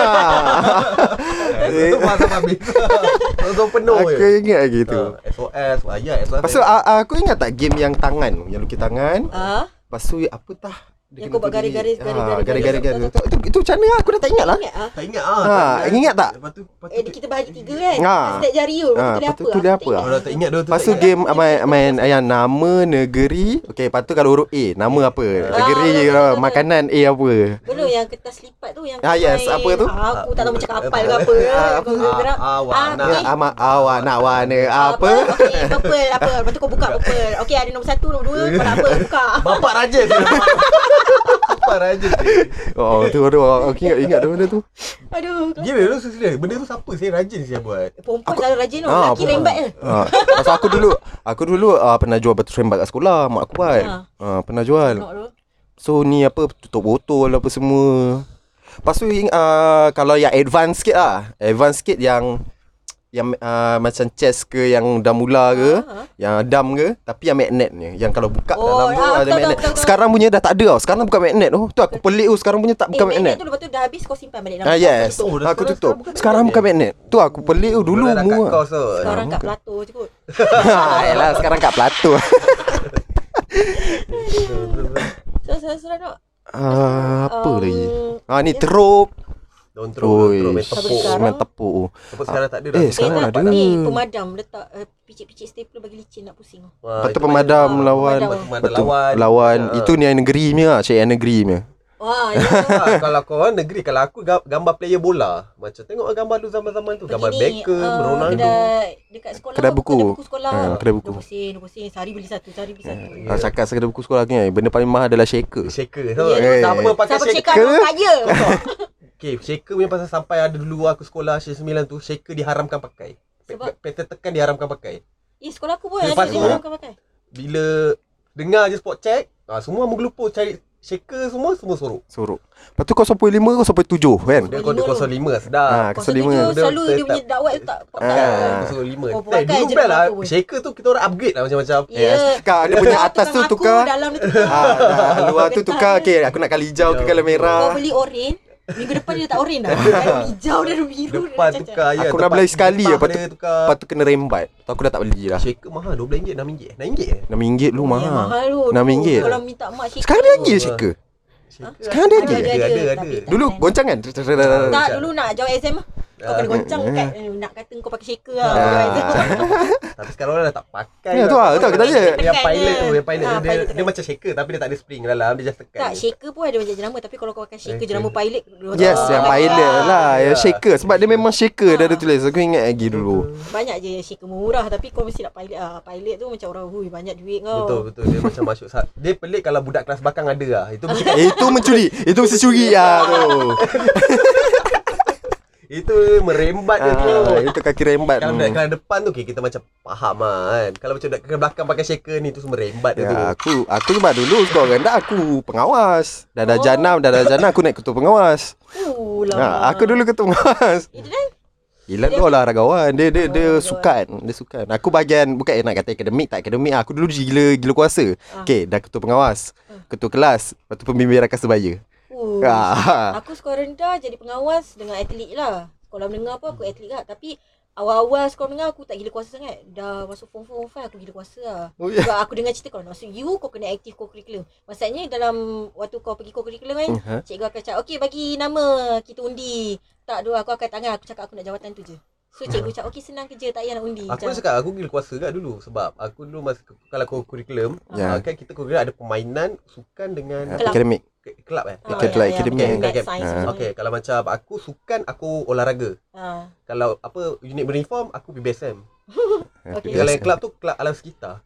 Itu masa habis. Seorang penuh je. Aku ingat lagi tu. S O S, ayat S O S. Pasal uh, aku ingat tak game yang tangan tu, yang lukis tangan. Ah, Lepas tu apa tah? Yang kau buat garis-garis, garis-garis, garis-garis. garis. Itu, itu, itu macam mana? Aku dah tak ingat lah. ingat ah. tak ingat ah. Ha, tak ingat tak? Lepas tu lepas Eh tu kita bahagi tiga kan. Ah. Setiap jari tu. Ah, Tulis lepas apa? tu tulis Aku apa? tak ingat. orang tak ingat dulu tu. Lepas tak tu ingat. game main main ayam nama negeri. Okey, lepas tu kalau huruf A, nama apa? Negeri betul, uh, betul. makanan A apa? Belum yang kertas lipat tu yang Ah, yes, apa tu? Ah, aku tak tahu macam kapal ke apa. Ah, Kau gerak. ah, awak Ah, nak. Ya, okey. amat awak nak warna apa? Okey, purple apa? Lepas tu kau buka purple. Okey, ada nombor satu, nombor dua, kau nak apa? Buka. Bapak raja tu. Bapak raja tu. Oh, tu tu aku ingat ingat tu benda tu. Aduh. Gila lu serius. Benda tu siapa saya rajin saya buat. Perempuan selalu rajin tau. Ah, Lelaki perempuan. rembat je. Ha, pasal aku dulu aku dulu uh, pernah jual batu rembat kat sekolah, mak aku buat. Ha. Ha, pernah jual. Tengok tu. So ni apa tutup botol apa semua. Lepas tu uh, kalau yang advance sikit lah. Advance sikit yang yang uh, macam chess ke, yang dah mula ke, Ha, ha. yang dam ke, tapi yang magnet ni, yang kalau buka Oh, dalam tu ah, ada betul, magnet. betul, betul. Sekarang punya dah tak ada tau. Sekarang bukan magnet tu. Tu aku pelik tu, sekarang punya tak Eh, bukan magnet magnet. tu lepas tu dah habis kau simpan balik dalam Ah kau yes. tutup. Oh, dah Aku sekarang- tutup. sekarang bukan Sekarang bukan magnet. Tu aku pelik tu dulu Dah kat muat. kau so. Sekarang kat bukan. Plato je kot. Yalah sekarang kat Plato. Serah-serah nak. Ah, apa Um, lagi? Ah ni teruk. Don't throw, don't throw, main Oi, tepuk. sekarang- main tepuk. Tepuk sekarang tak ada dah. Eh, Eh, sekarang nak ada. ni pemadam letak uh, picit-picit stapler bagi licin nak pusing. Wah, Lepas tu itu pemadam macam- lawan. pemadam. Pemadam Betul. lawan. Lawan. Ya. Itu ni yang negeri punya lah. Cik yang negeri punya. Wah, ya. Ah, kalau kau orang negeri, kalau aku ga- gambar player bola. Macam tengok gambar lu zaman-zaman tu. Gambar Begini, Beckham, ah, Ronaldo. Kedai dekat sekolah. Kedai buku. Kedai buku sekolah. Ah, kedai buku. Dua pusing, dua pusing. Sehari beli satu, sehari beli satu. Yeah. Ah, cakap sekedar buku sekolah ni, benda paling mahal adalah shaker. Shaker. Ya, Tahu tak? Eh. Siapa pakai Siapa shaker? cakap orang kaya? Okay, shaker punya pasal sampai ada dulu aku sekolah Syed sembilan tu, shaker diharamkan pakai. Sebab? Peter tekan diharamkan pakai. Eh, sekolah aku pun ada Lepas dia tu- orang akan pakai. Bila dengar je spot check, ah, semua menggelupur cari shaker semua, semua sorok. Sorok. Lepas tu kau sampai lima, kau sampai tujuh kan? Dia lima kau tu. kosong lima sedap. Ah, Kosong kosong lima. tujuh Dia- selalu dia dia punya tak- dakwat tu tak pakai. Ah. Kosong lima. Oh, Eh, pakai dulu je best dalam lah. tu pun. Shaker tu kita orang upgrade lah macam-macam. Ya. Yes. Kak, dia punya Luar atas tu tengah tukar. aku, dalam tu tukar. Ah, dah, luar tu Ketat tukar. dia. Okay, aku nak kali hijau ke kali Kau merah. beli oren, minggu depan dia tak oren dah. Dah hijau, dah biru. Depan dah tukar ya. Aku dah beli sekali ya. lepas tu, tukar. lepas tu kena rembat. Tu aku dah tak beli lah. Shaker mahal dua belas ringgit, enam ringgit. enam ringgit eh? enam ringgit lu cacat. mahal. Mahal tu. enam ringgit. Kalau minta mak shaker. Sekarang ada lagi je shaker. Shaker Sekarang ada lagi? Ada, ada, Ada, ada. ada, Tapi ada. tak Dulu kan. goncangan. Tak, dulu nak jawab exam lah. Kau kena goncang kat nak kata kau pakai shaker lah. Ah. jawab exam. Tapi sekarang orang dah tak pakai. Ya, tu lah, tu aku tanya. Yang Tekan pilot dia. tu, yang pilot Ah, tu dia, pilot dia tekan. macam shaker tapi dia tak ada spring dalam, dia just tekan. Tak, je. shaker pun ada macam jenama. Tapi kalau kau pakai shaker Okay. jenama pilot. Yes, yang Ah. pilot lah. Yang Ya. shaker. Sebab dia memang shaker. Dia ada Ah. tulis. Aku ingat lagi dulu. Banyak je shaker murah. Tapi kau mesti nak pilot lah. Pilot tu macam orang, hui banyak duit kau. Betul betul dia macam masuk sa- dia pelik kalau budak kelas belakang ada lah. Itu mesti Eh, itu mencuri. Itu mesti curi lah tu. Itu merembat je tu. Ah, itu kaki rembat. Kalau Hmm. nak kalau depan tu okay, kita macam faham lah kan. Kalau macam nak ke belakang pakai shaker ni tu semua rembat dia tu. Ya, aku aku sebab dulu sekolah rendah aku pengawas. Dah dah Oh. janam, dah dah janam aku naik ketua pengawas. Uh, Ha, lama. aku dulu ketua pengawas. Itu kan? Gila tu olahragawan. Dia dia dia Oh, sukan, dia sukan. Aku bahagian bukan nak kata akademik tak akademik. Aku dulu gila gila kuasa. Ah. Okey, dah ketua pengawas, ketua kelas, lepas tu pembimbing rakan sebaya. Uh. Ah. Aku sekolah rendah jadi pengawas dengan atlet lah. Sekolah menengah pun aku atlet lah. Tapi awal-awal sekolah menengah aku tak gila kuasa sangat. Dah masuk form four, form five aku gila kuasa lah. Oh, ya. Sebab aku dengar cerita kalau nak masuk U, kau kena aktif co-curriculum. Maksudnya dalam waktu kau pergi co-curriculum kan, Uh-huh. cikgu akan cakap, okey bagi nama, kita undi. Tak, dua aku angkat tangan, aku cakap aku nak jawatan tu je. So cikgu cakap, okey senang kerja, tak payah nak undi. Aku dah cakap aku gila kuasa kat dulu sebab aku dulu masa kalau kau kurikulum, Ya. yeah. kan kita kurikulum ada permainan, sukan dengan Kelab. Akademik. ke- kelab eh. Ah, Ikut ya, like ya, akademik. betul. Okay, Math, okay. science Ah. semua. Okey, kalau macam aku sukan, aku olahraga. Ah. Kalau apa unit beruniform, aku P B S M. Okey. Kalau yang kelab tu kelab alam sekitar.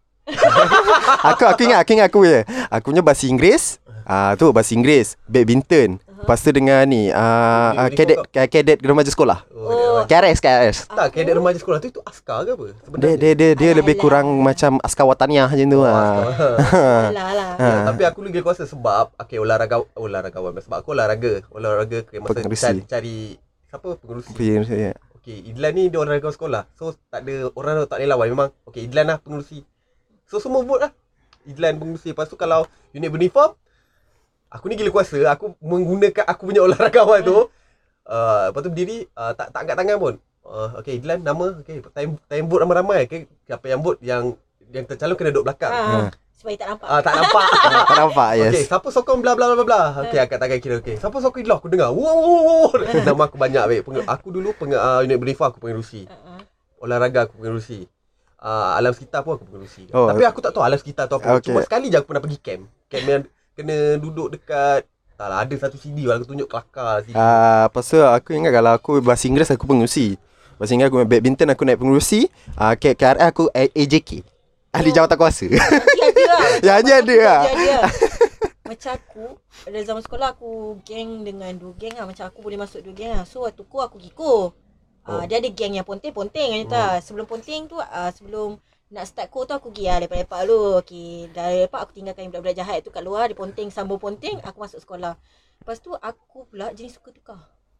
Aku aku ingat aku ingat aku je. Aku punya bahasa Inggeris. Ah tu bahasa Inggeris, badminton. Lepas tu dengan ni ah uh, kadet kadet remaja sekolah. Oh. K R S K R S. Tak, kadet remaja sekolah tu itu askar ke apa Dia sebenarnya? dia dia, dia Alah, lebih alah. kurang macam askar wataniah macam tu Oh, ah. askar. Alah lah. Ha. Ya, tapi aku lagi kuasa sebab okey olahraga olahragawan sebab aku olahraga. Olahraga ke masa Pengerusi. cari, cari siapa pengerusi. Ya. Okey, Idlan ni dia olahraga sekolah. So tak ada orang tak boleh lawan memang. Okey, Idlan lah pengerusi. So semua vote lah. Idlan pengerusi. Lepas tu kalau unit beruniform, aku ni gila kuasa. Aku menggunakan aku punya olahragawan tu. Uh, lepas tu berdiri uh, tak tak angkat tangan pun. Uh, okey, Idlan nama. Okey, time time vote ramai-ramai. Okey, siapa yang vote yang yang tercalon kena duduk belakang. Ah. Supaya tak nampak. Ah, tak nampak. Ah, tak nampak, yes. Okey, siapa sokong bla bla bla bla. Okey, angkat tangan kira. Okey, siapa sokong Idlah? Aku dengar. Wow, wow, wow. Nama aku banyak baik. Peng- aku dulu peng uh, unit beruniform aku pengerusi. Uh-uh. Olahraga aku pengerusi. Uh, alam sekitar pun aku pengerusi. Oh. Tapi aku tak tahu alam sekitar tu apa. Okey. Cuma sekali je aku pernah pergi camp. Camp yang kena duduk dekat tak lah, ada satu C D lah, aku tunjuk kelakar C D. Ah, lepas tu aku ingat kalau aku bahasa Inggeris aku pengurusi. Bahasa Inggeris aku main badminton aku naik pengurusi. Ah, K R S aku A J K. Ahli Oh. jawatan kuasa. Nanti ada lah. Ya, dia ada lah. Dia ada. Macam aku, pada zaman sekolah aku geng dengan dua geng lah. Macam aku boleh masuk dua geng lah. So waktu ku aku Giko. Uh, Oh. dia ada geng yang ponteng-ponteng kan tak. Sebelum ponteng tu, uh, sebelum nak start ko tu aku pergi lah lepak-lepak dulu. Okay, dah lepak aku tinggalkan budak-budak jahat tu kat luar. Dia ponteng, sambung ponteng, aku masuk sekolah. Lepas tu aku pula jenis suka tukar.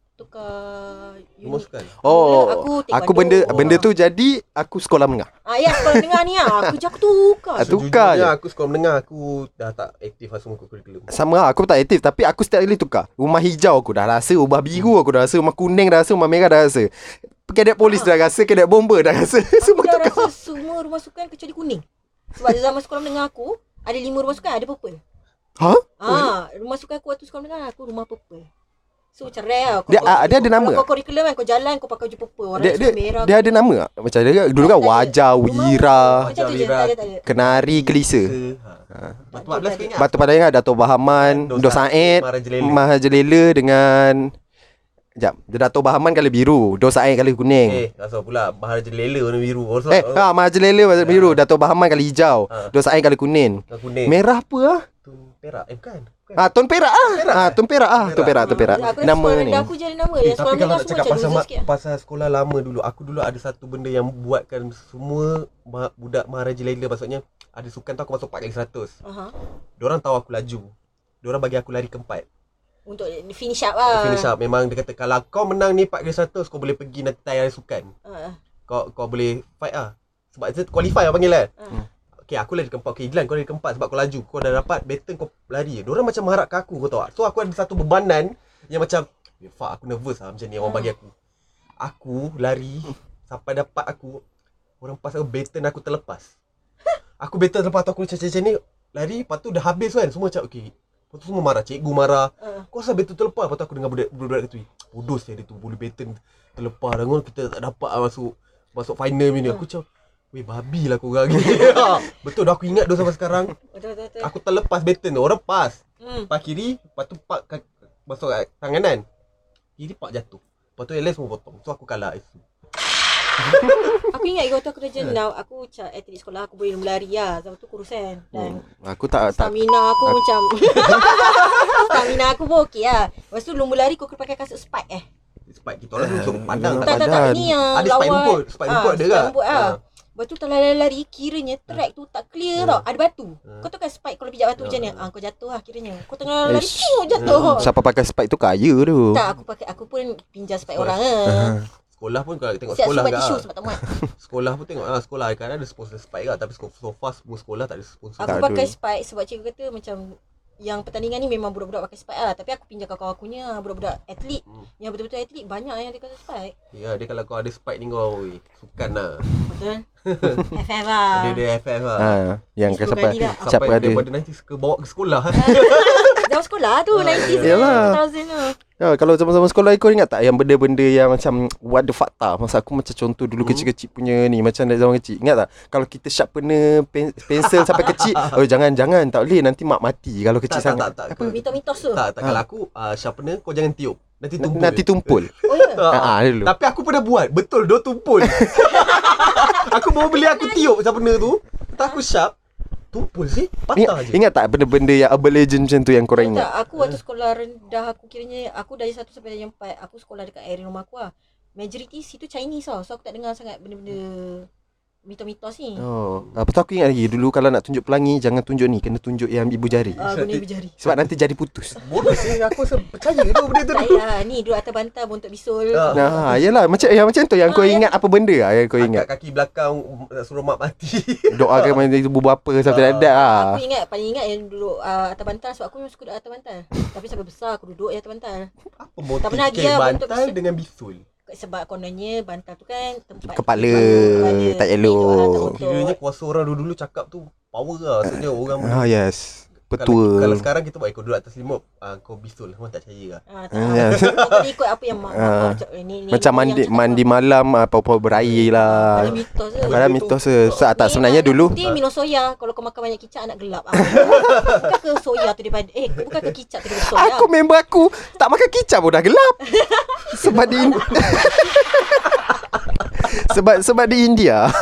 Tukar unit. Memuaskan. Oh, Aku taekwondo. aku benda Oh. benda tu jadi aku sekolah menengah. Ah ya, sekolah menengah ni lah. Aku je aku tukar. Ah, tu- tukar Sejujurnya je. aku sekolah menengah aku dah tak aktif lah semua kurikulum. Sama lah, aku tak aktif tapi aku setiap kali tukar. Rumah hijau aku dah rasa, rumah biru aku dah rasa, rumah kuning dah rasa, rumah merah dah rasa. Kadet polis dah rasa, kadet bomber dah rasa. Aku Semua dah tukar. rasa semua rumah sukan kecuali kuning. Sebab zaman sekolah menengah aku, ada lima rumah sukan, ada purple. Ha? Ah, rumah sukan aku waktu sekolah menengah aku rumah purple. So macam rare lah. Kau- Dia- kau- ah, dia ada kalau nama kau kurikulum kan, kau jalan kau pakai baju purple. Orang Dia lain dia, suka merah. dia ada nama tak? Macam dia dulu kan Tak ada. Wajah, Rumah- Wira, Macam tu je, tak ada, tak ada. Kenari, Gelisa. Ha. Batu empat belas kau ingat? Batu Padang ingat Dato' Bahaman, Dos Dos Said, Maharaja Lela. Maharaja Lela dengan Sekejap, Dato' Bahaman kali biru, Dos Said kali kuning. Eh, asal pula Maharaja Lela warna biru. Oh, Eh, ha, Maharaja Lela warna biru, Dato' Bahaman kali hijau, Ha. Dos Said kali kuning. kuning. Merah apa ah? Tu perak. Eh bukan. bukan. Ah, ton perak ah. Perak, Ah, eh? ton perak ah, ton perak, ton perak. Aku rasa Nama sekolah ni. rendah aku je ada nama. Eh, Yang sekolah tapi kalau menengah nak semua cakap macam pasal, loser ma- sikit. pasal sekolah lama dulu, aku dulu ada satu benda yang buatkan semua ma- budak Maharaja Lela, maksudnya ada sukan tu aku masuk empat kali seratus. Aha. Diorang tahu aku laju. Diorang bagi aku lari keempat. Untuk finish up lah. Finish up. Memang dia kata kalau kau menang ni empat kali seratus, kau boleh pergi nanti tayar sukan. Ah, Kau kau boleh fight lah. Sebab itu qualify lah panggil kan. ah. Okay, aku lari keempat. Okay, Idlan kau lari keempat sebab kau laju. Kau dah dapat baton, kau lari. Diorang macam mengharap ke aku, kau tahu tak? So aku ada satu bebanan yang macam, eh, fuck, aku nervous lah macam ni orang bagi aku. Aku lari sampai dapat aku, orang pas aku baton aku terlepas. Aku baton terlepas tu aku macam-macam ni. Lari, lepas tu dah habis kan. Semua macam, okay. Lepas tu semua marah. Cikgu marah. Ah. Kau asal baton terlepas? Lepas tu aku dengar budak- budak-budak kata, bodoh saya dia tu. Boleh baton terlepas. Dengar kita tak dapat lah masuk masuk final ni. Aku macam, weh babi lah korang ni. Betul dah aku ingat dah sampai sekarang. Betul betul betul. Aku terlepas baton tu. Orang pas. Hmm. Pas kiri. Lepas tu pak kaki, masuk kat tangan kan. Kiri pak jatuh. Lepas tu L S semua potong. So aku kalah. Aku ingat waktu aku dah jenau, aku macam atlet sekolah aku boleh berlari lah. Zaman tu kurusan. Dan Aku tak tak stamina aku macam stamina aku pun okey lah. Lepas tu lomba lari kau kena pakai kasut spike eh. Spike kita orang tu pandang Tak, tak, tak. Badan. Ini yang Ada spike lawan. rumput, spike Ah, rumput ada spike tak? rumput, ah. Ah. Lepas tu kalau lari-lari, kiranya track tu tak clear tau. Ada batu. Kau tahu kan spike kalau pijak batu macam ni? Ah, kau jatuh lah kiranya. Kau tengah lari, Ish. piu, jatuh. Siapa pakai spike tu kaya tu. Tak, aku pakai, aku pun pinjam spike Spike. orang ah. Sekolah pun kalau tengok Siap sekolah subat kan. tisu sebab tak muat. Sekolah pun tengok ah sekolah kadang ada sponsor spike kan, tapi so far semua sekolah tak ada sponsor. Aku Tak pakai ada. spike sebab cikgu kata macam yang pertandingan ni memang budak-budak pakai spike lah. Tapi aku pinjam kawan aku punya budak-budak atlet. Hmm. Yang betul-betul atlet banyak yang dia kata spike. Ya, dia kalau kau ada spike ni kau oi, sukan lah. Betul? F F lah. Dia dia F F lah. Ha, yang ke Sepuluh siapa kali lah. siapa Sampai ada. daripada nanti ke bawa ke sekolah. Zaman sekolah tu Ah, nineties tu, yalah. two thousand tu. Ya, kalau zaman-zaman sekolah kau ingat tak yang benda-benda yang macam what the fakta. Masa aku macam contoh dulu Hmm. kecil-kecil punya ni macam dari zaman kecil. Ingat tak? Kalau kita sharpener pen, pensel sampai kecil, oh jangan jangan tak boleh nanti mak mati kalau kecil Tak, tak, sangat. tak, tak. Apa mitos-mitos tu? Tak, tak kalau aku uh, sharpener kau jangan tiup. Nanti N- tumpul. Nanti tumpul. Oh ya. Ah, Ha ah, dulu. Tapi aku pernah buat. Betul, dia tumpul. Aku baru beli aku tiup sharpener tu. Tak aku sharp. Tumpul sih. Ingat, Patah je. ingat tak benda-benda yang urban legend macam tu yang korang Tak, ingat? aku waktu sekolah rendah aku kiranya aku dari satu sampai darjah empat aku sekolah dekat area rumah aku lah. Majority situ Chinese tau. So aku tak dengar sangat benda-benda mitos-mitos ni. Oh, apa tu aku ingat lagi dulu kalau nak tunjuk pelangi jangan tunjuk ni, kena tunjuk yang ibu jari. Ah, guna ibu jari. Sebab nanti jadi putus. Bodoh sih. Aku rasa percaya tu benda tu Tak dulu. payah. Ni duduk atas bantal bontot bisul. Ah. Nah, yalah macam yang macam tu yang kau Ah, ya. ingat apa benda lah yang kau ingat. Angkat kaki belakang nak suruh mak mati. Doakan macam itu bubu apa sampai Ah. ada ah. Aku ingat, paling ingat yang duduk uh, atas bantal sebab aku memang suka duduk atas bantal. Tapi sampai besar aku duduk di atas bantal. Apa motif pernah lagi kain lah bentuk bantal bisul. dengan bisul? Sebab kononnya bantal tu kan tempat Kepala, kepala, tak tempat elok. duduk, ah, tak Kiranya betul. kuasa orang dulu-dulu cakap tu power lah. Maksudnya orang Ah yes. Kalau, Betul. kalau sekarang kita buat kau duduk atas limut, uh, kau bisul, orang tak percaya lah. Ah, tak. Ah, ya. Kau kena ikut apa yang mak Ah. mak cakap. Ni, ni Macam ni mandi yang cakap mandi apa. malam apa-apa berair Ada lah. mitos je. Kadang mitos se. So, tak Ni sebenarnya anak dulu putih minum soya. Kalau kau makan banyak kicap anak gelap. Ah. Bukan ke soya tu daripada eh bukan ke kicap tu daripada soya. aku member aku tak makan kicap pun dah gelap. Sebab di sebab sebab di India.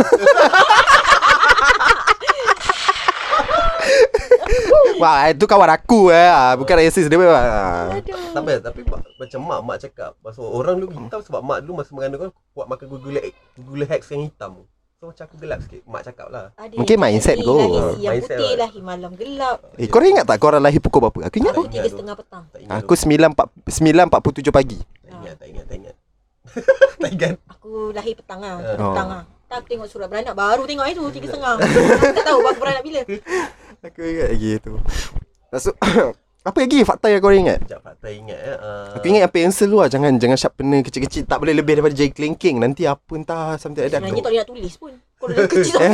Wah, itu kawan aku eh. Ah, bukan racist dia. Ah. Aduh. Tak apa, tapi mak, macam mak mak cakap pasal orang dulu hitam sebab mak dulu masa mengandung kan buat makan gula gula hex yang hitam. So macam aku gelap sikit. Mak cakap lah. Ada Mungkin yang mindset lahir- kot. lahir siang Mindset putih, lah. lahir malam gelap. Eh, korang ingat tak korang lahir pukul berapa? Aku ingat. Aku ingat tiga tu. setengah petang. Tak ingat. Aku sembilan empat puluh tujuh pagi. tak ingat, tak ingat, tak ingat. tak ingat. Aku lahir petang lah. Oh. Petang lah. Tak aku tengok surat beranak. Baru tengok itu tiga setengah. Aku tak tahu baru beranak bila. Aku ingat lagi tu. Maksud apa lagi fakta yang korang ingat? Sekejap, fakta ingat eh. Uh, Aku ingat yang pensel tu lah. Jangan jangan sharpener kecil-kecil. Tak boleh lebih daripada jari kelingking. Nanti apa entah something like that. Sebenarnya tak boleh nak tulis pun. Kalau dah kecil sampai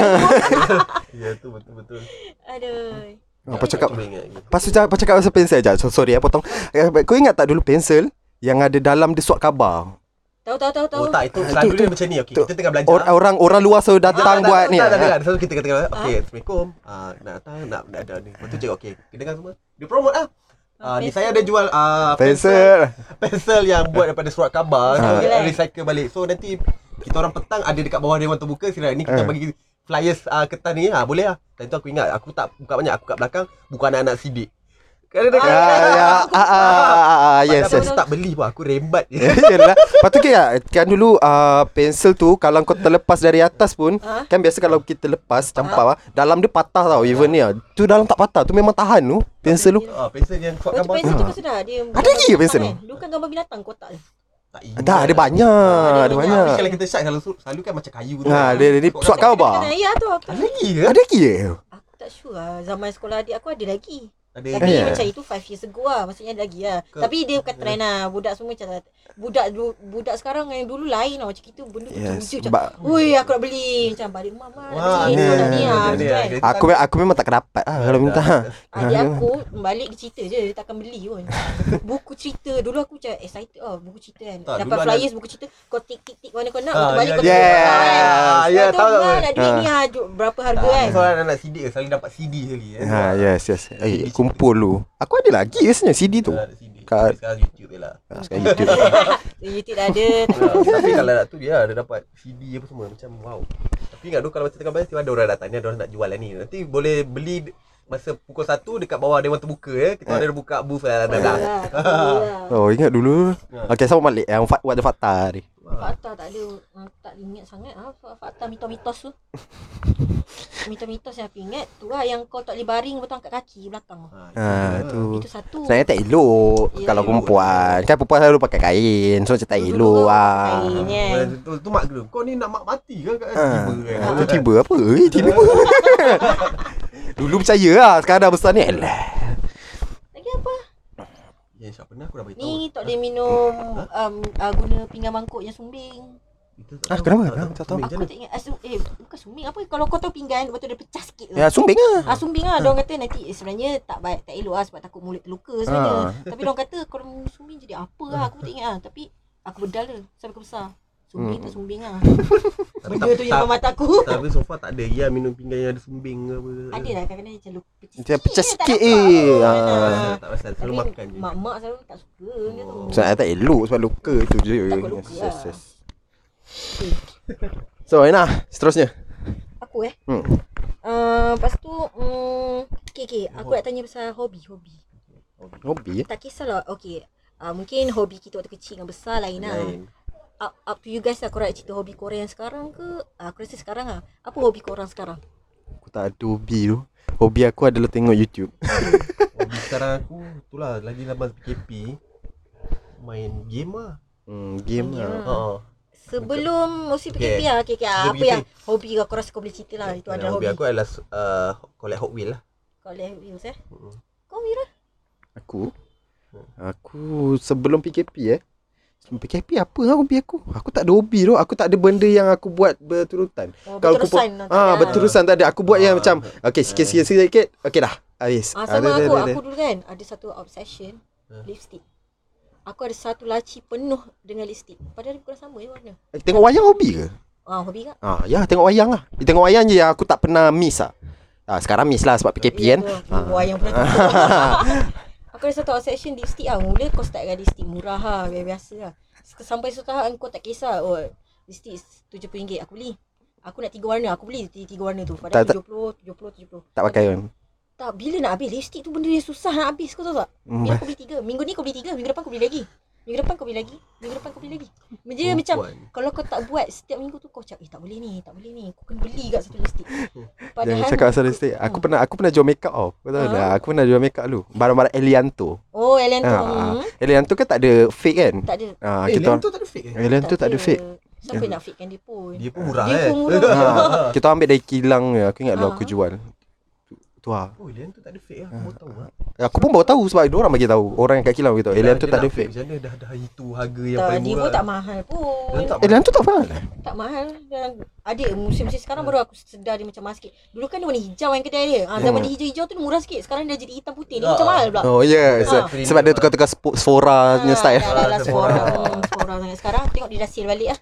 Ya tu betul-betul. Aduh. Apa cakap? Cuba ingat lagi. Lepas tu cakap, apa cakap pasal pensel je. So, sorry, aku potong. Eh, Kau ingat tak dulu pensel yang ada dalam dia surat khabar? Tahu tahu tahu tahu. Oh tak, itu Ah, selalu tu- dia tu- macam ni. Okey, tu- kita tengah belajar. Or, orang orang luar selalu datang Ah, buat tak, ni. Tak, tak, ah. dengar. Selalu kita kata, okey, Assalamualaikum. Ah, nak datang, nak nak ada ni. Lepas tu cakap, okey, kita dengar semua. Dia promote ah. Ah, ni pensel. saya ada jual ah, Pensel. pensel yang buat daripada surat khabar, so Ah. dia recycle balik. So nanti kita orang petang ada dekat bawah dewan terbuka, sila ni kita Ah. bagi flyers uh, kertas ni. Ha, boleh lah. Dan tu aku ingat, aku tak buka banyak, aku kat belakang bukan anak-anak sidik. Kadang-kadang Ya, ya. Ah, ah, ah, ah, yes, Padahal yes. aku tak beli pun, aku rembat je. Yalah. Lepas tu kan, kan dulu uh, pensel tu kalau kau terlepas dari atas pun, Ha? kan biasa kalau kita lepas campur ah, dalam dia patah tau even ni. ah. Tu dalam tak patah, tu memang tahan tu pensel tu. Ah, pensel yang surat Lepas tu khabar pensel tu. tu kau sedar dia Ada lagi ke pensel tu? kan? Dulu kan gambar binatang kotak dia. Tak ingat. Dah ada banyak, ada ada banyak. banyak. Tapi kalau kita shot selalu selalu kan macam kayu tu. Ha, dia dia surat khabar. Ya tu aku. Ada lagi ke? Ada lagi ke? Aku tak sure lah. Zaman sekolah adik aku ada lagi. Ada. Tapi Ya. macam itu five years ago lah. Maksudnya ada lagi lah. Ke- Tapi dia bukan trend lah. Budak semua macam budak dulu, budak sekarang yang dulu lain lah. Macam kita benda tu Yes. lucu macam, Ba- ui aku nak beli. Macam balik rumah mah. Wah, Nak beli. ni, So nak ni ni, lah. ni, Macam ni. kan. Aku aku memang tak dapat ah kalau minta. Adik aku balik dia cerita je. Dia takkan beli pun. Buku cerita. Dulu aku macam excited oh buku cerita kan. Tak, Dapat dulu flyers buku cerita. Kau tik-tik-tik mana kau nak. Ah, Lepas tu balik ya, kau ya. tengok kan. Ah, ya, Lepas tu, tahu tak, "Ma, Mat?" nak duit Ah. ni lah. ju- Berapa harga kan. Soalan anak sidik selalu dapat C D sekali eh. Ha, yes, yes. Eh, kumpul lu. Aku ada lagi rasanya C D tu. Ah, ada C D. Kat- Tapi sekarang YouTube je lah. Ah, sekarang YouTube. YouTube dah ada. Ah, tapi kalau nak tu dia ada dapat C D apa semua macam wow. Tapi ingat tu kalau macam tengah bayar tiba ada orang datang ni ada orang nak jual lah ni. Nanti boleh beli masa pukul satu dekat bawah Dewan Terbuka eh. Kita ada buka booth dah dah. dah. Oh ingat dulu. Okay, sama balik yang fa- ada fakta ni. Fakta tak ada, tak ingat sangat ah fakta mitos-mitos tu. Mitos-mitos yang aku ingat tu lah yang kau tak boleh baring betul angkat kaki belakang. Ha tu. Itu satu. Sebenarnya tak elok Ya, kalau elok. perempuan. Kan perempuan selalu pakai kain. So macam tak elok ah. Kain kan. Tu tu mak kena. Kau ni nak mak mati ke kat Ha. tiba kan? Tu tiba apa? Eh tiba. Dulu percaya lah, sekarang dah besar ni. Alah. Lagi apa? Ya siapa pernah aku dah beritahu. Ni tak boleh minum um, uh, guna pinggan mangkuk yang sumbing. Itu Ah, tahu. kenapa? Tak Tak tahu. Macam Aku mana? tak ingat asum, eh bukan sumbing apa kalau kau tahu pinggan lepas tu dia pecah sikit tu. Ya sumbing ah. Ah sumbing ah, dia orang kata nanti eh, sebenarnya tak baik, tak elok lah sebab takut mulut terluka sebenarnya. Ah. Tapi dia orang kata kalau minum sumbing jadi apa lah aku tak ingat ah. Tapi aku bedal je sampai ke besar. Sumbing tak sumbing ah. Tapi Benda tak- tu yang depan tak- mata aku. Tapi so far tak ada ya minum pinggan yang ada sumbing ke apa. Ada lah kadang-kadang macam lupa pecah Macam pecah je, sikit tak eh. nampak. Ah. Ah. Tak pasal selalu Tapi makan je. mak-mak selalu tak suka dia tu. Sebenarnya tak elok sebab luka tu je. Takut luka Yes, lah. yes, yes. Okay. So Aina, seterusnya. Aku eh. Hmm. Uh, lepas tu um, okay, okay. Aku nak tanya pasal hobi Hobi Hobi eh? tak kisahlah. Okay, uh, mungkin hobi kita waktu kecil dengan besar lain lah. Lain. Up, up to you guys lah. Korang nak cerita hobi korang yang sekarang ke? uh, Aku rasa sekarang lah. Apa hobi korang sekarang? Aku tak ada hobi tu. Hobi aku adalah tengok YouTube. Hobi sekarang aku itulah lagi lama P K P main game lah. Hmm, game Main lah. game Ha. Sebelum musim P K P Okay. lah. Okay, okay. Sebelum Apa P K P. yang hobi kau, kau rasa kau boleh cerita lah. Itu adalah hobi hobi. aku adalah uh, collect Hot Wheels lah. Kau lihat views eh. Hmm. Kau Mira? Aku Aku sebelum P K P eh. Sebelum P K P apa lah hobi aku? Aku tak ada hobi tu. Aku tak ada benda yang aku buat berturutan. Oh, Kalau aku berterusan po- tak ah ada. berterusan tak ada. Aku buat yang Ah. macam okay sikit-sikit sikit. Okay dah. Habis. Ah, Ada- sama ada- aku. ada- ada. Aku dulu kan ada satu obsession Ha. lipstick. Aku ada satu laci penuh dengan lipstick. Padahal bukan sama je warna. Eh, Tengok wayang hobi ke? Ah, hobi tak? Ah, ya tengok wayang lah. Tengok wayang je yang aku tak pernah miss lah. Ah, sekarang miss lah sebab P K P kan. Ya, tu, Ah. wayang pernah tutup. Aku ada satu obsession lipstick lah. Mula kau start dengan lipstick murah lah, biasa lah. Sampai satu tahap kau tak kisah. Oh, lipstick tujuh puluh ringgit aku beli. Aku nak tiga warna, aku beli tiga, tiga warna tu. Padahal Tak- tak- tujuh puluh, tujuh puluh, tujuh puluh. Tak pakai kan. Tak, bila nak habis lipstick tu benda yang susah nak habis, kau tahu tak? Bila Hmm. aku beli tiga, minggu ni kau beli tiga, minggu depan kau beli lagi. Minggu depan kau beli lagi, minggu depan kau beli lagi. Dia macam Perempuan. kalau kau tak buat setiap minggu tu kau cakap eh tak boleh ni, tak boleh ni. Kau kena beli kat satu lipstick. Jangan cakap pasal lipstick. Aku pernah aku pernah jual make up tau. Kau tahu Ah. tak? Aku pernah jual make up dulu. Barang-barang Elianto. Oh, Ellen tu. Ah, Hmm. Elianto kan tak ada fake kan? Tak ada. Ah, Eh, kita Len tu tak ada fake eh? Elianto tak ada fake. Siapa yang nak fakekan dia pun? Dia pun murah Dia eh. pun murah. Ah, kita ambil dari kilang je. Aku ingat dulu Ah. aku jual. Tu, tu lah. Oh, Len tu tak ada fake lah. Aku baru tahu lah. Aku pun baru tahu sebab dia orang bagi tahu. Orang yang kat kilang bagi tahu. Elianto Dia tak ada nak fake. Macam mana dah dah itu harga yang Tak, paling dia murah. pun tak mahal pun. Dia tak Elianto tak mahal. Tak mahal. Dan adik musim-musim sekarang baru aku sedar dia macam mahal sikit. Dulu kan dia warna hijau yang kedai dia. Ah, zaman Hmm. dia hijau-hijau tu dia murah sikit. Sekarang dia jadi hitam putih. Dia Ah. macam mahal pula. Oh ya, yeah. Ah. Se- sebab dia tukar-tukar spo- Sfora punya style. Dah lah, lah, Sephora. Sephora. Hmm, Sephora sangat. Sekarang aku tengok dia dah sale balik lah.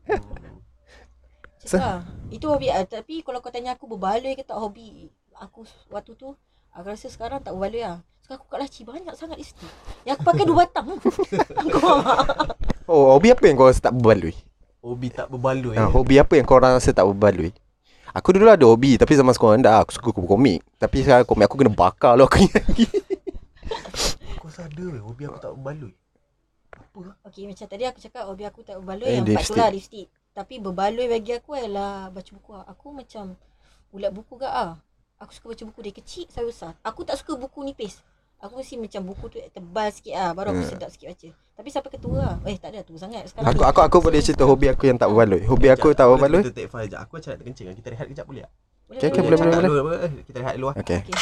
Se- Cakap, itu hobi ah. Tapi kalau kau tanya aku berbaloi ke tak hobi aku waktu tu, aku rasa sekarang tak berbaloi lah. Sekarang aku kat laci banyak sangat lipstick. Yang aku pakai dua batang. Kau faham tak? Oh, hobi apa yang kau rasa tak berbaloi? Hobi tak berbaloi. Ha, hobi apa yang kau orang rasa tak berbaloi? Aku dulu ada hobi tapi zaman sekolah dah aku suka komik. Tapi sekarang komik aku kena bakar lah aku ingat lagi. Kau sadar weh, hobi aku tak berbaloi. Apa lah? Okey, macam tadi aku cakap hobi aku tak berbaloi Eh, yang empat tu lipstick. lah lipstick. Tapi berbaloi bagi aku adalah baca buku lah. Aku macam ulat buku gak ah. Aku suka baca buku dari kecil sampai besar. Aku tak suka buku nipis. Aku mesti macam buku tu tebal sikit ah, baru aku Hmm. sedap sikit baca. Tapi sampai ke tua lah. Eh, tak ada tu sangat. Sekarang Aku aku aku boleh cerita hobi aku yang tak berbaloi. Hobi aku tak Sekejap, berbaloi. Kita take file sekejap. Aku macam nak kencing. Kita rehat kejap boleh tak? boleh, Okay, okay, boleh, Cakap boleh. dulu, apa, Kita rehat dulu lah. Okay. Okey.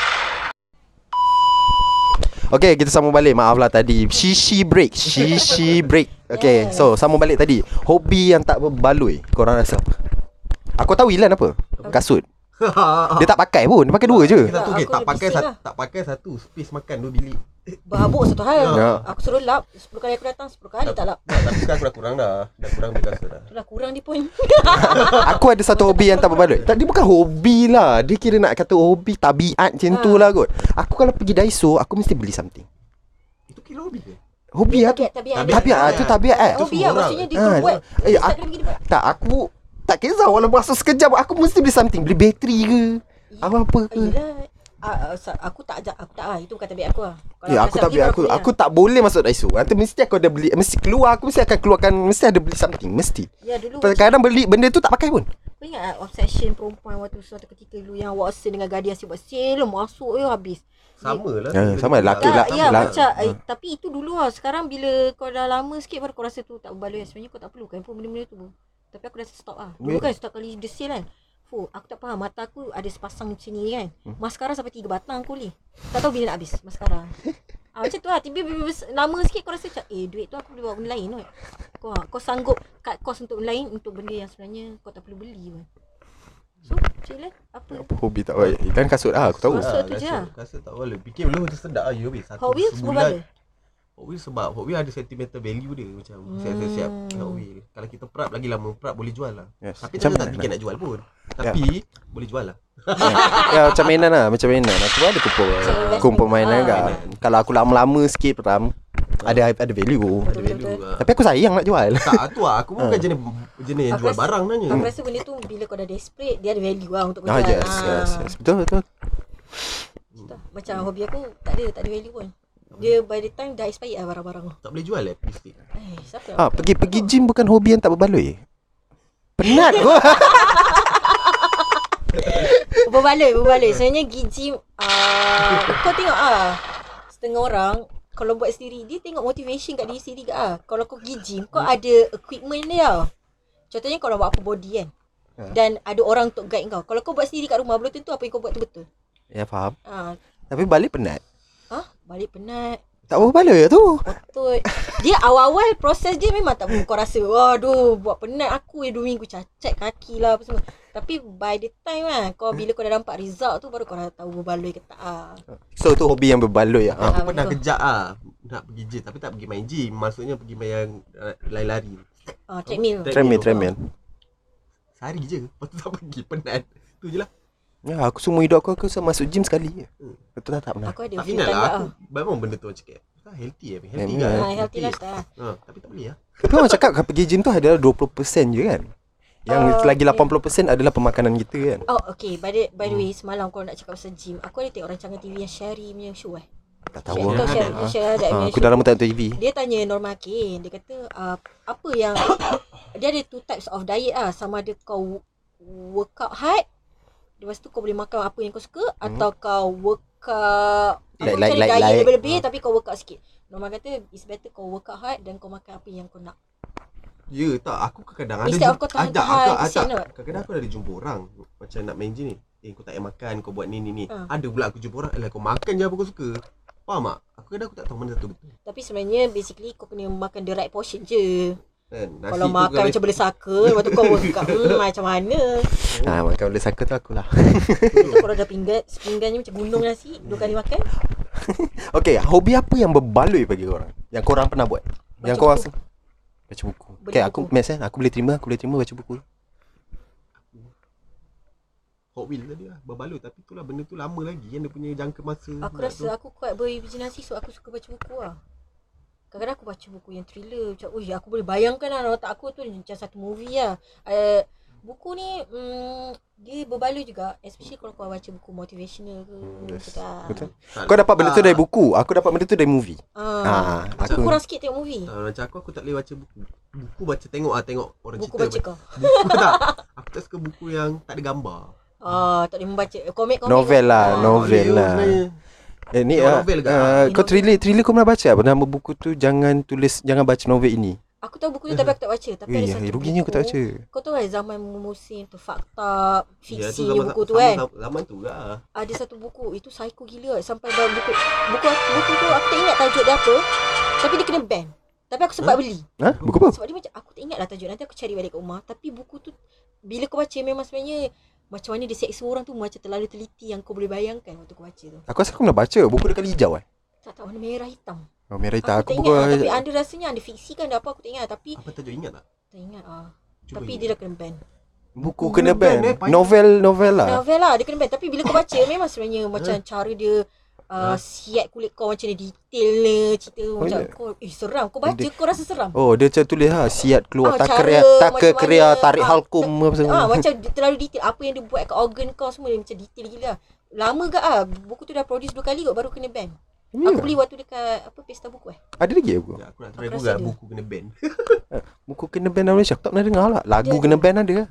Okay, kita sambung balik. Maaf lah tadi. Shishi break. Shishi break. Okay, Yes. so sambung balik tadi. Hobi yang tak berbaloi. Korang rasa apa? Aku tahu Ilan apa? Kasut. Dia tak pakai pun. Dia pakai dua je. Kita tu Tak, okay, aku tak lebih pakai bising satu, lah. tak pakai satu space makan dua bilik. Berhabuk satu hal. Ya. Aku suruh lap sepuluh kali aku datang sepuluh kali tak lap. Tapi sekarang aku dah kurang dah. Dah kurang beli kasut dah. Itulah kurang dia pun. Aku ada satu hobi yang tak berbaloi. Tak, dia bukan hobi lah. Dia kira nak kata hobi tabiat macam tu Ha. lah kot. Aku kalau pergi Daiso, aku mesti beli something. Itu kira hobi ke? Hobi lah tu. Tabiat, tabiat. Tabiat. Tabiat ah, tu tabiat eh. Itu Hobi semua lah orang. maksudnya dia Ah, kena buat. eh, Dia aku- tak kena pergi buat. Tak, aku tak kisah walaupun masa sekejap aku mesti beli something. Beli bateri ke. Apa-apa ke. Yelah. uh, aku tak ajak, aku tak lah. Itu bukan tabiat aku lah. Kalau Ya aku tak boleh aku aku tak boleh masuk Daiso. Nanti mesti aku ada beli, mesti keluar aku mesti akan keluarkan, mesti ada beli something, mesti. Ya dulu Kadang beli benda tu tak pakai pun. Kau ingat tak obsession perempuan waktu suatu ketika dulu yang Watson dengan Guardian asyik buat sale masuk je habis. Sama lah. Ya, sama lah. Laki Ya, lah. ya lah. macam eh, tapi itu dulu lah. Sekarang bila kau dah lama sikit baru kau rasa tu tak berbaloi. Sebenarnya kau tak perlu kan pun benda-benda tu. Tapi aku dah stop lah. Dulu kan setiap kali dia sale kan. Fuh, aku tak faham. Mata aku ada sepasang macam ni kan. Maskara sampai tiga batang aku boleh. Tak tahu bila nak habis maskara. Ah, macam tu lah. Tiba-tiba lama sikit kau rasa macam eh duit tu aku boleh buat benda lain kot. Kau, kau sanggup cut cost untuk benda lain untuk benda yang sebenarnya kau tak perlu beli pun. So, Cik Lan, apa? Apa hobi tak baik? Kan kasut lah aku tahu. Kasut tu je lah. Kasut tak boleh. Fikir belum macam sedap lah you habis. Satu Hot Wheels sebulan. berbaloi? Hot Wheels sebab Hot Wheels ada sentimental value dia. Macam hmm. siap-siap Hot Wheels. Kalau kita perap lagi lama perap boleh jual lah. Yes. Tapi Macam tak tak mana? fikir nak jual pun. Tapi boleh jual lah. Ya macam mainan lah. Macam mainan. Aku ada kumpul investment. kumpul mainan Ah, kan. Kalau aku lama-lama sikit peram, ada ada value. Ada value lah. Tapi aku sayang nak jual. Tak, tu lah. Aku pun bukan jenis jenis yang Aku jual rasa- barang sebenarnya. Aku rasa benda tu bila kau dah desperate dia ada value lah untuk kau Ah jual. yes, Ah. yes, yes. Betul betul. Tak. Macam hobi aku tak ada tak ada value pun. Dia by the time dah expired lah barang-barang tu. Tak boleh jual eh lipstick. Eh, siapa? Ah pergi pergi gym bukan hobi yang tak berbaloi. Penat gua. Berbaloi, berbaloi. Sebenarnya pergi gym uh, kau tengok ah setengah orang kalau buat sendiri dia tengok motivation kat diri sendiri ke ah. Kalau kau pergi gym kau ada equipment dia tau. Contohnya kau nak buat upper body kan. Dan ada orang untuk guide kau. Kalau kau buat sendiri kat rumah belum tentu apa yang kau buat tu betul. Ya faham. Ah, Tapi balik penat. ah balik penat. Tak berbaloi lah tu. Betul. Dia awal-awal proses dia memang tak kau rasa waduh buat penat aku ya dua minggu cacat kaki lah apa semua. Tapi by the time lah kau bila kau dah nampak result tu baru kau dah tahu berbaloi ke tak ah. So tu hobi yang berbaloi lah. Ah, Aku pernah betul. kejap ah nak pergi gym tapi tak pergi main gym. Maksudnya pergi main yang uh, lari-lari. Ah, treadmill. Treadmill, treadmill. Sehari je. Lepas tu tak pergi penat. Tu je lah. Ya, aku semua hidup aku aku sama masuk gym sekali je. Betul tak tak pernah. Aku ada Tak few minat time lah tak aku. ah. Memang benda tu macam cakap. Tak healthy eh. Healthy Ya, kan. Ah, healthy lifestyle. Ha, tapi tak boleh lah. Tapi orang cakap kalau pergi gym tu adalah dua puluh peratus je kan. Yang Ah, lagi okay. lapan puluh peratus adalah pemakanan kita kan. Oh okay. By the, by the way semalam kau nak cakap pasal gym. Aku ada tengok rancangan T V yang Sherry punya show eh. Tak tahu Kau lah. share, Ah, share ada ah, punya aku show. dah lama tak tengok T V. Dia tanya Norma Hakim. Dia kata uh, apa yang dia ada two types of diet ah. Sama ada kau workout hard. Lepas tu kau boleh makan apa yang kau suka hmm. atau kau workout Like- apa like- macam like- diet like- lebih-lebih tapi kau workout sikit. Norma kata it's better kau workout hard dan kau makan apa yang kau nak. Ya tak, aku kadang-kadang ada Instead of jumpa- kau tahan- ada- tahan, agak- kesian agak- tak? Kadang-kadang aku ada jumpa orang macam nak main gym ni. Eh kau tak payah makan, kau buat ni ni ni. Ah. Ada pula aku jumpa orang, "Alah kau makan je apa kau suka." Faham tak? Aku kadang aku tak tahu mana satu betul. Tapi sebenarnya basically kau kena makan the right portion je. Kan? Nasi Kalau tu makan kalau- macam boleh saka, lepas tu kau workout hmm, macam mana? Ah, makan boleh saka tu akulah. Kalau dah pinggan, sepinggannya macam gunung nasi, dua kali makan. Okey, hobi apa yang berbaloi bagi korang? Yang korang pernah buat? Baca yang korang buku. rasa baca buku. Beli Okey, aku buku. maths eh, aku boleh terima, aku boleh terima baca buku. Hot Wheels tadi lah, berbaloi. Tapi tu lah benda tu lama lagi kan dia punya jangka masa. Aku nak rasa aku kuat berimajinasi so aku suka baca buku lah. Kadang-kadang aku baca buku yang thriller macam, oi aku boleh bayangkan lah dalam otak aku tu macam satu movie lah. Uh, buku ni mm, dia berbaloi juga, especially kalau kau baca buku motivational ke. Yes, Macam tu. betul. Tak- Kau dapat benda tu tak. dari buku, aku dapat benda tu dari movie. Ah, Ah, aku aku kurang sikit tengok movie. Ah, macam aku, aku tak boleh baca buku. Buku baca tengok ah tengok orang Buku cerita. baca kau. Buku tak. Aku tak suka buku yang tak ada gambar. Ah, tak boleh membaca komik-komik. novel lah, Ah, novel boleh lah. sebenarnya. Eh ni Tengok ah, novel ke? ah, Eh, kau novel. thriller thriller kau pernah baca apa nama buku tu? Jangan tulis, jangan baca novel ini. Aku tahu buku tu tapi aku tak baca. Tapi ada Weh, satu ruginya aku tak baca. Kau tahu kan zaman musim tu fakta, Ya, fiksi tu zaman, buku tu zaman, kan. zaman, zaman tu lah. Ada satu buku itu psycho gila sampai baru buku buku buku tu aku tak ingat tajuk dia apa tapi dia kena ban. Tapi aku sempat Huh? beli. Ha? Buku apa? Sebab dia macam aku tak ingat lah tajuk, nanti aku cari balik kat rumah. Tapi buku tu bila kau baca memang sebenarnya macam mana dia seksa orang tu macam terlalu teliti yang kau boleh bayangkan waktu kau baca tu. Aku rasa aku pernah baca buku dia kali hijau eh. Tak tahu warna merah hitam. Oh, merah hitam. Aku, Aku tak buku ingat lah, tapi anda rasanya ada fiksi kan ada apa aku tak ingat tapi Apa tajuk ingat tak? tak ingat ah. Cuba Tapi ingat. dia dah kena ban. buku Buku kena kena ban, ban. eh, payah. Novel novel lah. Novel lah dia kena ban. Tapi bila kau baca memang sebenarnya macam cara dia uh, Ha? siat kulit kau macam dia detail ni cerita Oh, macam ya. kau eh seram. Kau baca Dia- kau rasa seram. Oh, dia macam tulis ha, siat keluar Ah, tak cara keria tak macam keria mana, tarik ah, halkum apa semua. Ah macam dia terlalu detail apa yang dia buat kat organ kau semua dia macam detail gila. lama gak ah. Buku tu dah produce dua kali kot baru kena ban. Ya. Aku beli waktu dekat apa Pesta Buku eh. Ada lagi aku? Ya, aku nak Aku try rasa juga ada. buku kena ban. Buku kena ban dalam Malaysia. Aku tak pernah dengar lah. Lagu Dia kena ada. ban ada.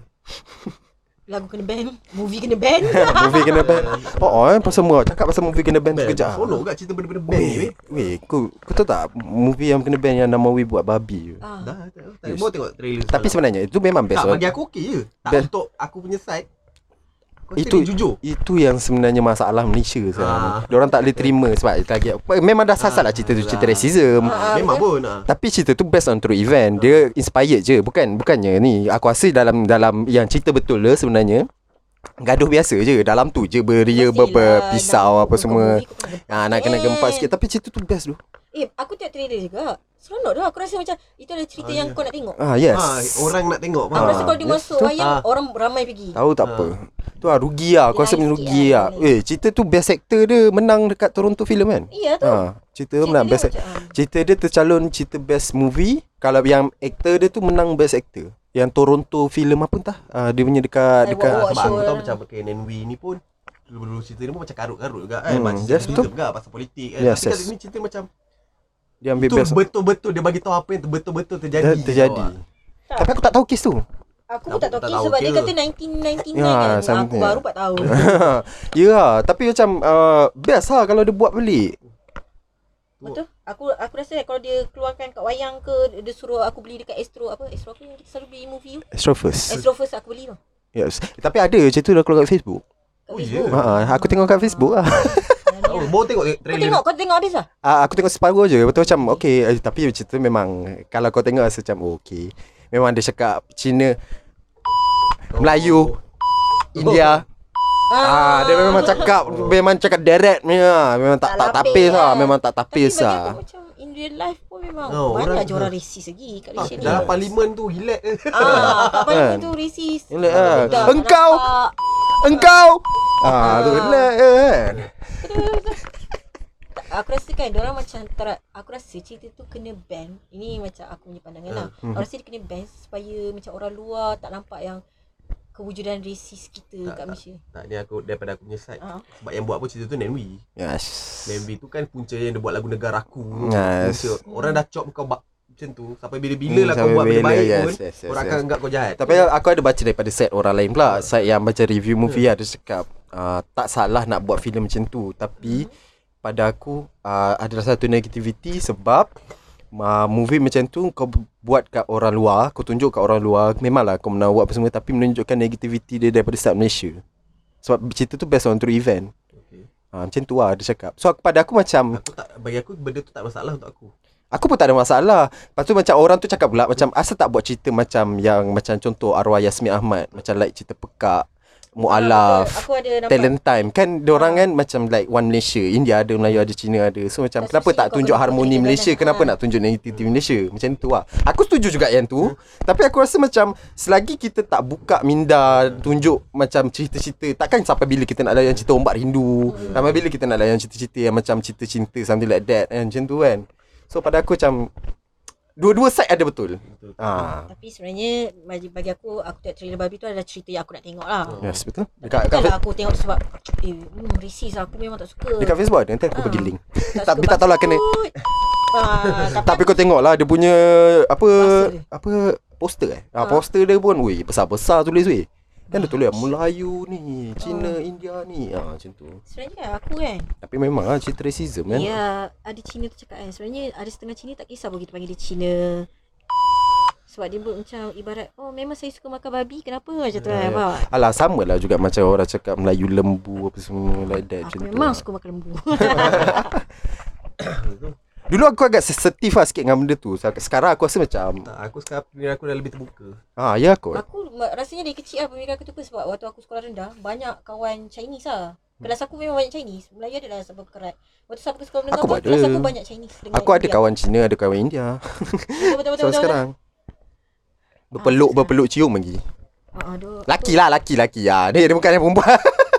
Lagu kena ban, movie kena ban. Movie kena ban. Oh, oh eh, pasal semua cakap pasal movie kena ban Ban. sekejap. Seronok kat cerita benda-benda ban ni, Weh, weh. weh, kau kau tahu tak movie yang kena ban yang Namawi buat babi. Ah. Dah, tak tak. Yes. Baru tengok trailer. Tapi sebenarnya itu memang best. tak, Orang. bagi aku okey je. Tak Best. untuk aku punya side. Kau Itu itu jujur. itu yang sebenarnya masalah Malaysia sekarang. Ah. Diorang tak boleh terima sebab itu lagi memang dah sasar lah cerita tu, cerita racism. Ah, Memang betul. pun. ah. Tapi cerita tu based on true event. Dia inspired je. Bukan bukannya ni. Aku rasa dalam dalam yang cerita betul dia sebenarnya gaduh biasa je. Dalam tu je beria Mestilah berpisau nak apa buka semua. movie kau kena Ah, nak kena gempak sikit. Tapi cerita tu best tu. Eh, aku tengok trailer juga. Seronok dah. Aku rasa macam itu adalah cerita Ah, yang ya. kau nak tengok. Ah yes. Ah, orang nak tengok. Aku faham? rasa kalau dia yes, masuk tu. wayang Ah. orang ramai pergi. Tahu tak Ah. apa. Tu lah rugi lah. Aku Dia rasa lain rugi sikit lah. lah, dia Eh, cerita tu best actor dia menang dekat Toronto Film kan? Iya tu. Ha, cerita dia menang dia best. macam, ah. Cerita dia tercalon cerita best movie. Kalau yang actor dia tu menang best actor. Yang Toronto Film apa entah. Ah, dia punya dekat I dekat watch. Sebab aku sure. tahu macam K N N W ni pun dulu-dulu cerita ni pun macam karut-karut juga kan. Hmm, Macam yes, cerita betul. juga pasal politik kan. Yes, Tapi yes. kali ni cerita macam dia ambil itu best. betul-betul dia bagi tahu apa yang betul-betul terjadi. Ter- terjadi. Tak. Tapi aku tak tahu kes tu. Aku Tak- pun tak tahu tak kes tahu sebab dia ke. kata nineteen ninety-nine Ya, kan. Aku something. baru empat tahun. Ya lah. Tapi macam uh, best lah kalau dia buat balik. Betul? Aku aku rasa kalau dia keluarkan kat wayang ke dia suruh aku beli dekat Astro apa? Astro apa yang kita selalu beli movie tu? Astro first. Astro First aku beli tu. Yes. Tapi ada cerita dah keluar kat Facebook. Kat Oh, Facebook. ya? Ha, aku tengok kat Facebook lah. Oh, baru tengok Kau trailer. tengok, kau tengok habis lah? Ah, aku tengok separuh je. Betul macam okey, eh, tapi cerita memang kalau kau tengok rasa macam oh, okey. Memang dia cakap Cina, Oh. Melayu, India. Ah, dia memang cakap memang cakap direct punya. Memang tak tak Tak tapis lapis lah, lah. memang tak Tapi tapis bagi lah. aku macam in real life pun memang Oh, banyak orang- je orang racist lagi kat Ah, Malaysia ni. dalam parlimen tu relax. Ah, kat parlimen Kan? tu racist. Relax lah. Budak tak Engkau! nampak. Engkau. Ah, tu relax je kan. Aku rasa kan diorang macam ter, aku rasa cerita tu kena ban. Ini macam aku punya pandangan lah. Hmm. Aku rasa dia kena ban supaya macam orang luar tak nampak yang kewujudan rasis kita Tak, kat tak. Malaysia. Tak, ni aku daripada aku punya side. Ah. Sebab yang buat pun cerita tu Nenwi. Yes. Nenwi tu kan punca yang dia buat lagu Negaraku. Yes. Punca. Orang dah cop kau bak macam tu. Sampai bila-bila lah Hmm, kau sampai buat benda bila, baik yes, pun. yes, yes, Orang yes. akan anggap kau jahat. Tapi aku ada baca daripada set orang lain pula. Set yang baca review movie lah. Dia cakap uh, tak salah nak buat filem macam tu. Tapi pada aku uh, adalah satu negativity sebab uh, movie macam tu kau buat kat orang luar, kau tunjuk kat orang luar, memanglah kau menawar apa semua tapi menunjukkan negativity dia daripada start Malaysia. Sebab cerita tu based on true event. Okay. Uh, macam tu lah dia cakap. So pada aku macam Aku tak, bagi aku benda tu tak masalah untuk aku. aku pun tak ada masalah. Lepas tu macam orang tu cakap pula macam asal tak buat cerita macam yang macam contoh arwah Yasmin Ahmad, macam like cerita Pekak, Mu'alaf, Aku ada nampak Talent Time. Kan diorang kan macam like One Malaysia. India ada, Melayu ada, Cina ada. So macam Tak kenapa susi tak kau tunjuk kena harmoni kena Malaysia? kena. Kenapa Ha. nak tunjuk negativity Malaysia? Macam tu lah. Aku setuju juga yang tu. Tapi aku rasa macam selagi kita tak buka minda tunjuk macam cerita-cerita, takkan sampai bila kita nak layan cerita Ombak Rindu. Sampai bila kita nak layan cerita-cerita yang macam cerita cinta something like that kan? Macam tu kan. So pada aku macam dua-dua side ada betul. Betul. Ah. Tapi sebenarnya bagi, bagi aku aku tengok trailer babi tu adalah cerita yang aku nak tengok lah. Yes, betul. Dekat, Dekat Bukanlah kat, aku tengok sebab eh hmm, racist aku memang tak suka. dekat Facebook ada. Nanti aku Ah. bagi link. tak Tapi suka tak tahulah kena. passport. Ah, tapi, Tapi kau tengok lah dia punya apa Bahasa dia. apa poster eh. Ah, Ha. poster dia pun weh besar-besar tulis weh. Kan dia tulis Melayu ni, Cina, India ni. Ah macam tu. sebenarnya kan aku kan Tapi memang lah cerita racism kan. ya ada Cina tu cakap kan sebenarnya ada setengah Cina tak kisah pun kita panggil dia Cina. Sebab dia buat macam ibarat oh memang saya suka makan babi kenapa macam tu kan. Faham tak? Alah sama lah juga macam orang cakap Melayu lembu apa semua like that Aku macam tu. memang lah. suka makan lembu. Dulu aku agak sensitif lah sikit dengan benda tu. Sekarang aku rasa macam Tak, aku sekarang pemikiran aku dah lebih terbuka. ah ya kot. Aku ma- rasanya dari kecil lah pemikiran aku tu pun sebab waktu aku sekolah rendah banyak kawan Chinese lah. Kelas aku memang banyak Chinese. Melayu adalah sabuk kerat. Waktu saya pergi sekolah menengah Aku pun ada. kelas aku banyak Chinese dengan Aku ada India. kawan Cina, ada kawan India. Betul betul betul. So betul, sekarang berpeluk Ah, berpeluk cium lagi. betul. Ah, aduh. Laki lah, laki laki ah. Dia dia bukan yang perempuan.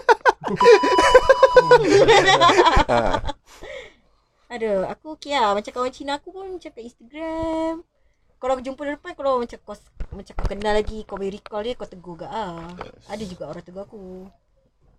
Ah. Ada, aku okey lah. Macam kawan Cina aku pun macam kat Instagram. Kalau aku jumpa dia depan, kalau macam kau macam kau kenal lagi, kau boleh recall dia, kau tegur gak ah. Ada juga orang tegur aku.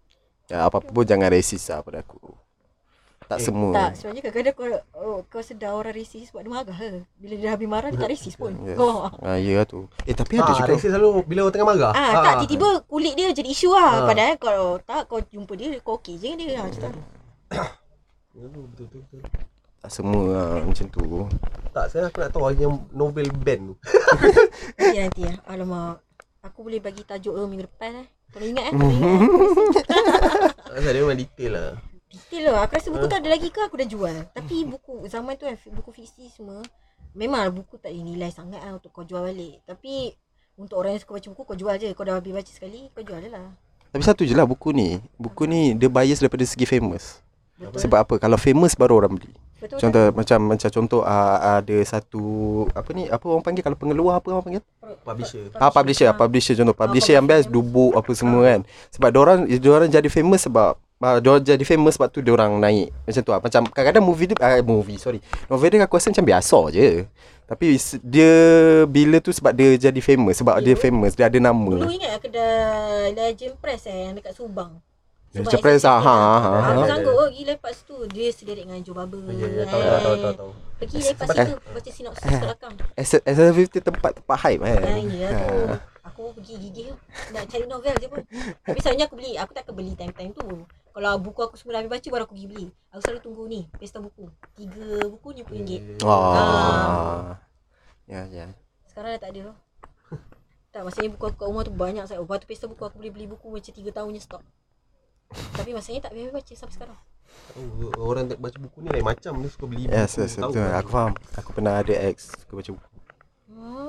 Ya, apa-apa pun jangan racist lah pada aku. Tak Eh, semua. Tak, sebenarnya kadang-kadang kau, oh, kau sedar orang racist sebab dia marah ke. Bila dia habis marah, dia tak racist pun. Yes. Oh. Ah, ya tu. Eh tapi ada Ah, juga. racist selalu bila orang tengah marah. Ah, tak, tiba-tiba kulit dia jadi isu Ah. lah. Padahal kalau tak, kau jumpa dia, kau okey je dia. Ha, macam tu. Betul betul betul. Tak semua lah, macam tu. Tak, sekarang aku nak tahu yang novel band tu. Nanti nanti ya. Alamak. Aku boleh bagi tajuk eh, minggu depan eh. Kalau ingat eh, kalau ingat. Asal dia memang detail lah. Detail lah. Aku rasa buku tu ada lagi ke aku dah jual. Tapi buku zaman tu kan, buku fiksi semua, memang buku tak ada nilai sangat lah untuk kau jual balik. Tapi untuk orang yang suka baca buku, kau jual je. Kau dah habis baca sekali, kau jual je lah. Tapi satu je lah buku ni. Buku ni dia bias daripada segi famous. Betul. Sebab apa? Kalau famous baru orang beli. Betul, Contoh macam macam contoh uh, ada satu apa ni, apa orang panggil kalau pengeluar, apa orang panggil? Publisher. Ah publisher, ah, publisher contoh. Publisher yang best publisher. dubuk apa semua kan. Sebab diorang diorang jadi famous sebab uh, diorang jadi famous sebab tu diorang naik. Macam tu ah. Macam kadang-kadang movie dia uh, movie sorry. Novel dia aku rasa macam biasa je. Tapi s- dia bila tu sebab dia jadi famous, sebab dia Ya. famous, dia ada Dulu nama. ingat kedai Legend Press eh, yang dekat Subang. Legend Press, ah, ha, ha, Aku ha. sanggup oh, pergi lepas tu. Dia sedirik dengan Joe Barber. Ya, ya, tahu tahu tahu tahu tahu. Pergi lepas Sebab- situ, baca sinopsis kat belakang. As a, as a fifty tempat tempat hype kan. Ah, ya tu. Aku pergi gigih tu. Nak cari novel je pun. Tapi selalunya aku beli. Aku tak akan beli time-time tu. Kalau buku aku semua dah habis baca, baru aku pergi beli. Aku selalu tunggu ni, pesta buku. Tiga buku lima puluh ringgit. Ah. Ya ya. Sekarang dah tak ada lah. Tak, masanya buku aku kat rumah tu banyak sangat. Lepas tu pesta buku aku boleh beli buku macam tiga tahun je stok. Tapi masanya tak habis baca sampai sekarang. Oh, orang tak baca buku ni lain macam, dia suka beli buku. Yes, yes, tahu betul. kan? Aku faham. Aku pernah ada ex suka baca buku. Hmm.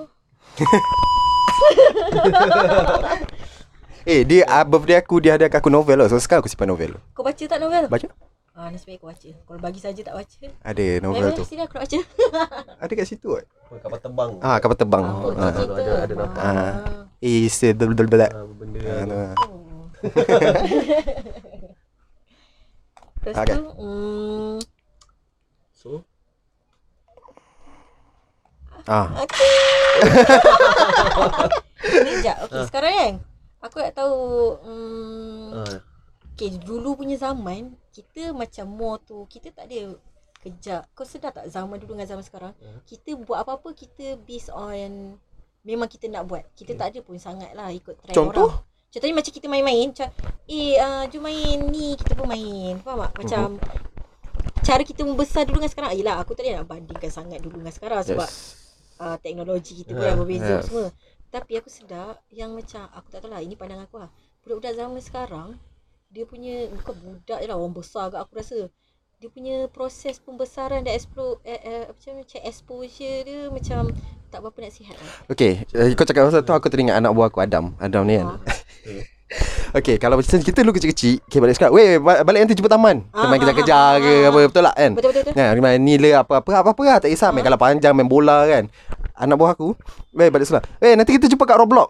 Eh, dia uh, birthday aku, dia hadiahkan aku novel lah. So sekarang aku simpan novel. Kau baca tak novel? Baca? Ah, nasib baik kau baca. Kalau bagi saja tak baca. Ada novel Eh, tu. sini aku nak baca. Ada kat situ kan? Oh, kapal terbang. Ah, kapal terbang. Oh, Ah, cerita. ada ada nampak. Ah. Eh, sedel bel bel. Ah, benda Ah, tu. tu. Oh. Lepas Okay. tu, hmm, So, Ah. sekejap. Okey, sekarang kan aku nak tahu hmm, ah, okay, dulu punya zaman kita macam more tu, kita tak ada kejap. Kau sedar tak zaman dulu dengan zaman sekarang? Hmm. Kita buat apa-apa kita based on memang kita nak buat. Kita tak ada pun sangat lah ikut trend Contoh? orang. Contohnya macam kita main-main, macam eh uh, jom main ni, kita pun main. Faham tak? Macam uh-huh. cara kita membesar dulu dengan sekarang. Yelah, aku tak boleh nak bandingkan sangat dulu dengan sekarang sebab Yes. uh, teknologi kita pun Yeah, yang berbeza yeah. semua. Tapi aku sedar yang macam, aku tak tahu lah, ini pandangan aku lah. Budak-budak zaman sekarang, dia punya, bukan budak je lah, orang besar kat aku rasa. Dia punya proses pembesaran dan explore, eh, eh, macam, macam exposure dia macam tak berapa nak sihat lah. Okay, uh, kau cakap pasal tu aku teringat anak buah aku Adam. Adam ni kan. Okay, kalau macam kita dulu kecil-kecil, okay, balik sekolah. Weh, ba- balik nanti jumpa taman. Kita Ah, main ah, kejar-kejar ah, ke ah, apa, betul tak kan? Betul-betul. Nah, main nila apa-apa apa-apa lah, tak kisah. Main Ah. kalah panjang, main bola kan. Anak buah aku, weh balik sekolah. Weh, nanti kita jumpa kat Roblox.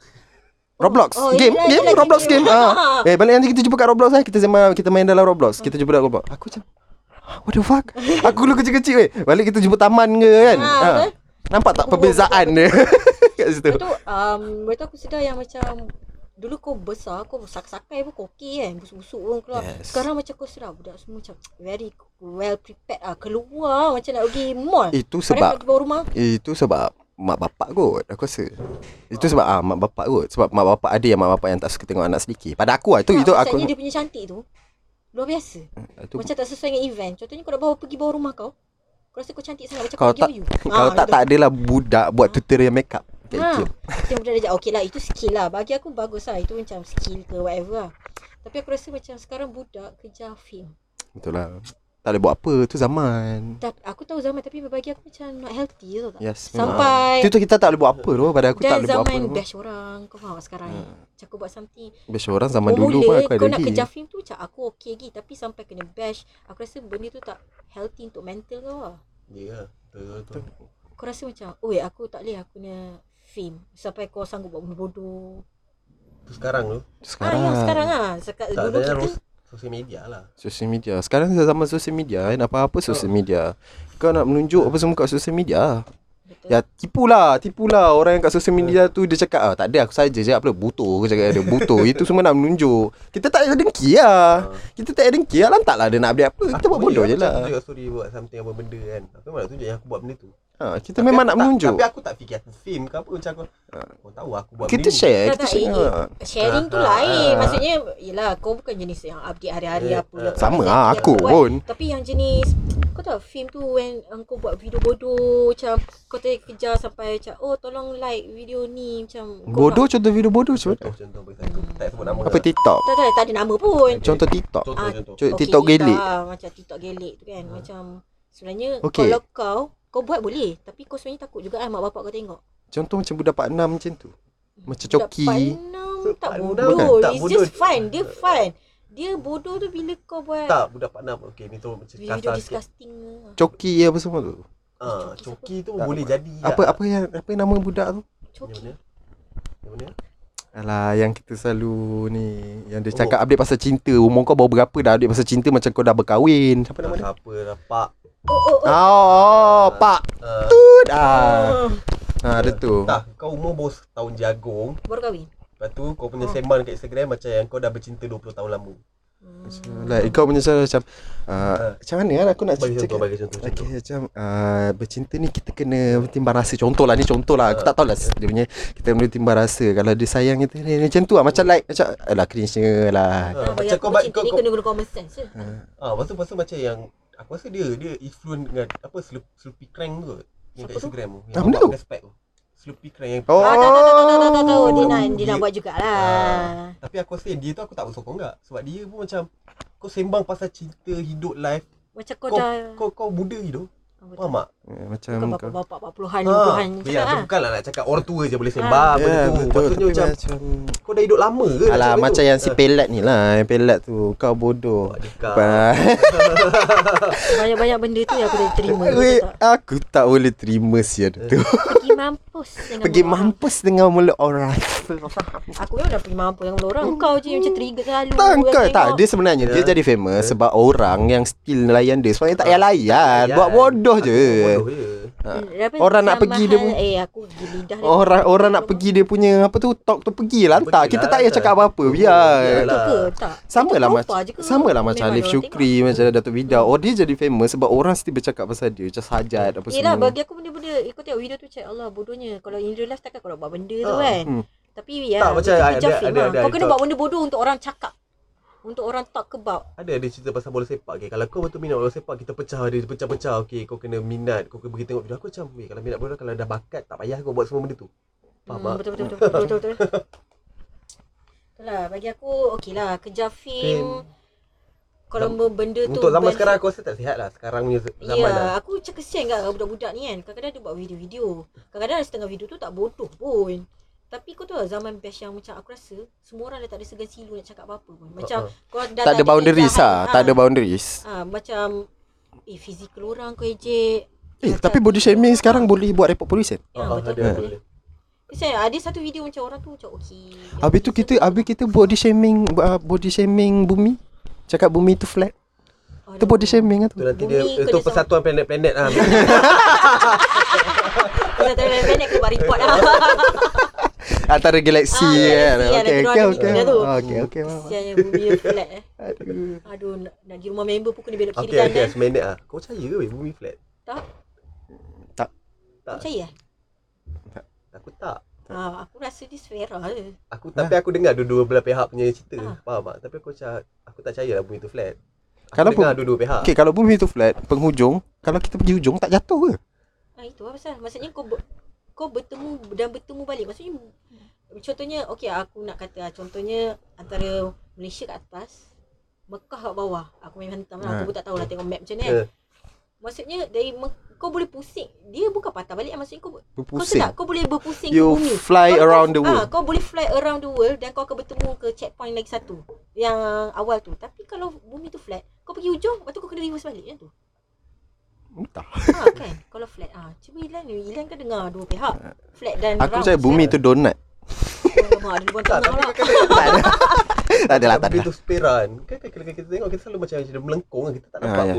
Roblox Oh, game, yelah, game, yelah, Roblox game. game. Ah. Eh, balik nanti kita jumpa kat Roblox eh. Kita sembang, kita main dalam Roblox. Kita jumpa dalam Roblox. Aku macam what the fuck? Aku dulu kecil-kecil weh. Balik kita jumpa taman ke kan? Ah, Ah. betul. Nampak tak perbezaan dia kat situ? Lepas tu, um, lepas tu aku sedar yang macam dulu kau besar, kau sak-sakai pun kau okey kan, busuk-busuk pun keluar. Yes. Sekarang macam kau sedar budak semua macam very well prepared ah, keluar macam nak pergi mall. Itu Padahal sebab kat bawah rumah. Itu sebab mak bapak kot, aku rasa. Itu sebab ah mak bapak kot. Sebab mak bapak ada yang mak bapak yang tak suka tengok anak sedikit. Pada aku lah itu Tak, itu aku. maksudnya dia punya cantik tu luar biasa. Itu, Macam tak sesuai dengan event. Contohnya kau nak bawa pergi bawah rumah kau. Kau rasa kau cantik sangat macam kalau kau tak you. kalau tak tak adalah budak buat tutorial makeup. Ha, Gitu. itu yang budak dia okey lah, itu skill lah. Bagi aku bagus lah. Itu macam skill ke whatever lah. Tapi aku rasa macam sekarang budak kejar film. Betul lah. Tak boleh buat apa, tu zaman. Tak, aku tahu zaman tapi bagi aku macam not healthy tau tak? Yes. Sampai Itu tu kita tak boleh buat apa tu. Pada aku tak dan boleh buat apa. zaman tu. bash orang. Kau faham tak sekarang ni? Macam aku buat something. Bash orang zaman Kau dulu pun boleh, aku ada kau nak lagi. kejar film tu macam aku okey lagi. Tapi sampai kena bash, aku rasa benda tu tak healthy untuk mental kau lah. ya, betul betul. Kau rasa macam, oi aku tak boleh aku kena film. Sampai kau sanggup buat benda bodoh. Tu sekarang tu. Sekarang. Ah, yang sekarang lah. Sekarang, Tak dulu ada kita ros- sosial media lah. Sosial media. Sekarang zaman sosial media kan, apa-apa sosial media. Kau nak menunjuk apa semua kat sosial media. Betul. Ya tipulah, tipulah orang yang kat social media tu dia cakap ah tak ada aku saja je apa butuh aku cakap ada butuh. Itu semua nak menunjuk. Kita tak ada dengki lah. Kita tak ada dengki lah, lantaklah dia nak update apa. Kita buat bodoh je lah. Aku tunjuk story buat something apa benda kan. Aku memang nak tunjuk yang aku buat benda tu. Ha, kita memang nak tak, menunjuk. Tapi aku tak fikir aku fame ke apa macam aku. Kau tahu aku buat Kita benda ni. share, Tak, kita tak, share. eh, eh, sharing tu Ah, lain. ah. Maksudnya yelah kau bukan jenis yang update hari-hari Eh, apa ah. Sama Yang lah, yang aku kau buat. pun. Tapi yang jenis kau tahu film tu when um, kau buat video bodoh macam kau tadi kejar sampai macam oh tolong like video ni macam kau Bodoh, nak, contoh video bodoh macam mana? Contoh-contoh bagi aku. Tak sebut nama. Apa TikTok? tak, tak, tak ada nama pun. Contoh TikTok. Contoh, Ah, contoh. Contoh Okey, TikTok gelik. lah, macam TikTok gelik tu kan. Macam sebenarnya Okey. kalau kau kau buat boleh tapi kau sebenarnya takut juga kan mak bapak kau tengok. Contoh macam budak Pak Enam macam tu. Macam Budak coki. Panam tak Pak Enam bodoh. tak It's bodoh. just fun. Dia fun. Dia bodoh tu bila kau buat Tak, budak Pak Nam. Okey, ni tu macam video kasar sikit. disgusting. Coki apa semua tu. Ah, Coki coki tu Tak. boleh jadi. Apa tak? apa yang apa nama budak tu? Yang Coki. mana? Yang mana? Alah yang kita selalu ni yang dia Oh. cakap update pasal cinta. Umur kau baru berapa dah update pasal cinta macam kau dah berkahwin. Siapa nama dia? Siapa lah, Pak. Oh, oh, oh. Oh, Pak Ah, Tut. Ah. Oh. Ah, ada tu. tak, kau umur baru tahun jagung. Baru kahwin. Lepas tu kau punya Oh. sembang kat Instagram macam yang kau dah bercinta dua puluh tahun lama. Hmm. Like kau punya cara macam uh, macam mana lah aku nak Bagi contoh, cakap. bagi contoh. contoh. Okay, macam uh, bercinta ni kita kena timbang rasa. Contoh lah ni contoh lah. Aku tak tahu lah dia punya. Kita boleh timbang rasa. Kalau dia sayang kita ni macam tu lah. Macam like macam alah cringe-nya lah. Ah, Ah, bagi macam aku kau ba- bercinta kau- ni kau- kena guna common sense je. Ah, lepas tu lepas tu macam yang aku rasa dia dia influence dengan apa Sloop- Sloopy Crank tu. Yang Siapa kat tu? Instagram tu. Ah, Yang benda nampak tu? pakai spek tu. Sloopy Crank yang Oh. Ah, tahu, tahu, tahu, tahu, tahu, tahu, tahu. Dia nak, dia Dia- nak buat jugalah. Ah, tapi aku rasa dia tu aku tak bersokong enggak. Sebab dia pun macam kau sembang pasal cinta, hidup, life. Macam kau, Kau dah kau kau muda hidup. Faham tak? Eh, macam Bukan kau. bapak-bapak empat puluhan, lima puluhan ya, cakap tu lah. bukanlah nak cakap orang tua je boleh sembang Ya, benda tu. betul. Maksudnya Tapi macam macam kau dah hidup lama ke? alah benda macam tu? yang si Ah. pelat ni lah. Yang pelat tu kau bodoh. Buat dekat. Ba- Banyak-banyak benda tu yang aku dah terima. Weh, betul tak? aku tak boleh terima sial tu. Pergi mampus dengan Pergi mulut orang. mampus dengan mulut orang. Aku memang dah pergi mampus dengan mulut orang. Kau je yang macam trigger selalu. Tak, Orang kau tak. tengok. Dia sebenarnya dia Ya. jadi famous sebab orang yang still layan dia. Sebenarnya tak payah layan. Layan. Buat bodoh Aku je. Bodoh je. Ha. Apa, Orang nak yang pergi dia mahal, pun- Eh aku gigi lidah dia. Orang orang nak pergi dia punya apa tu talk tu pergilah hantar. Pergilah, Kita tak payah cakap hantar. apa-apa. Biar. Biarlah. Betul ke? Tak. Sama lah Itu macam propa je ke? sama lah macam Memang Alif orang Syukri, macam Datuk Vida. Oh dia jadi famous sebab orang mesti bercakap pasal dia, macam Sajat apa Yelah semua. bagi aku benda-benda ikut tengok video tu cakap Allah bodohnya. Kalau in real life takkan kau nak buat benda tu Ah. kan. Hmm. Tapi ya Tak, macam itu ada- kerja film ada- lah. ada- Kau kena ikut- buat benda bodoh untuk orang cakap. Untuk orang talk about. Ada ada cerita pasal bola sepak. Okay, kalau kau betul minat bola sepak, kita pecah dia pecah-pecah. Okey, kau kena minat, kau kena pergi tengok video. Aku macam, weh, kalau minat bola, kalau dah bakat, tak payah kau buat semua benda tu. Faham Hmm, tak? betul betul betul betul betul. betul. Itulah bagi aku okeylah kejar film. Kalau Zam- benda tu Untuk zaman ben- sekarang aku rasa tak sihat lah. Sekarang punya z- Ya, zaman lah. aku macam kesian kan budak-budak ni kan. Kadang-kadang dia buat video-video. Kadang-kadang setengah video tu tak bodoh pun. Tapi kau tahu lah zaman best yang macam aku rasa semua orang dah tak ada segan silu nak cakap apa-apa pun. Macam Uh-uh. kau dah Tak ada boundaries kejahan, lah, tak ada boundaries. Ah, macam eh fizikal orang kau ejek. Eh, Macam- tapi body shaming sekarang boleh buat report polis kan? Ya, Ah, betul ada, boleh. Kesian ada satu video macam orang tu macam okey. Habis tu kita habis kita body shaming uh, body shaming bumi. Cakap bumi tu flat. Tu body shaming lah tu. Tu nanti Bumi dia, kena itu sama- persatuan planet-planet lah. Kita tak ada banyak kena buat report lah. Antara galaksi Ah, kan. galaksi kan, Okey ada okey orang okey. ada tu. Okey okey. faham. Kesiannya bumi dia flat eh. Aduh. Aduh nak, nak pergi rumah member pun kena belok kiri Okey, kanan. okey, seminit lah. Kau percaya ke weh, bumi flat? Tak? Tak. Tak. Percaya eh? Aku tak. Ah, aku rasa dia sfera je. Aku tapi aku dengar dua-dua belah pihak punya cerita. Ah. Faham tak? Tapi aku macam aku tak percaya lah bumi tu flat. Aku Kalau dengar bu- dua-dua pihak. Okey, kalau bumi tu flat, penghujung, kalau kita pergi hujung tak jatuh ke? Ah itu apa pasal? Maksudnya kau ber, kau bertemu dan bertemu balik. Maksudnya contohnya okey aku nak kata contohnya antara Malaysia kat atas, Mekah kat bawah. Aku main hantam lah. Ha. Aku pun tak tahu lah tengok map macam ni Ya. kan. Maksudnya dari Me- kau boleh pusing. Dia bukan patah balik. Maksudnya kau kau Berpusing. sedar kau boleh berpusing You ke bumi. fly Kau- around the kau- world. Ah, kau boleh fly around the world dan kau akan bertemu ke checkpoint lagi satu. Yang awal tu. Tapi kalau bumi tu flat, kau pergi hujung, lepas tu kau kena reverse balik kan tu. Entah. Ha kan. Kalau flat ah, cuba Ilan ni. Ilan kan dengar dua pihak. Flat dan Aku round. percaya bumi tu donut. Alamak, ada luar Tak, tengah tapi lah. Tak ada. Tak ada lah, tak ada. Bumi tu spiral. Kan kan kalau kita tengok kita selalu macam dia melengkung kan, kita tak nampak Ah, pun. yes.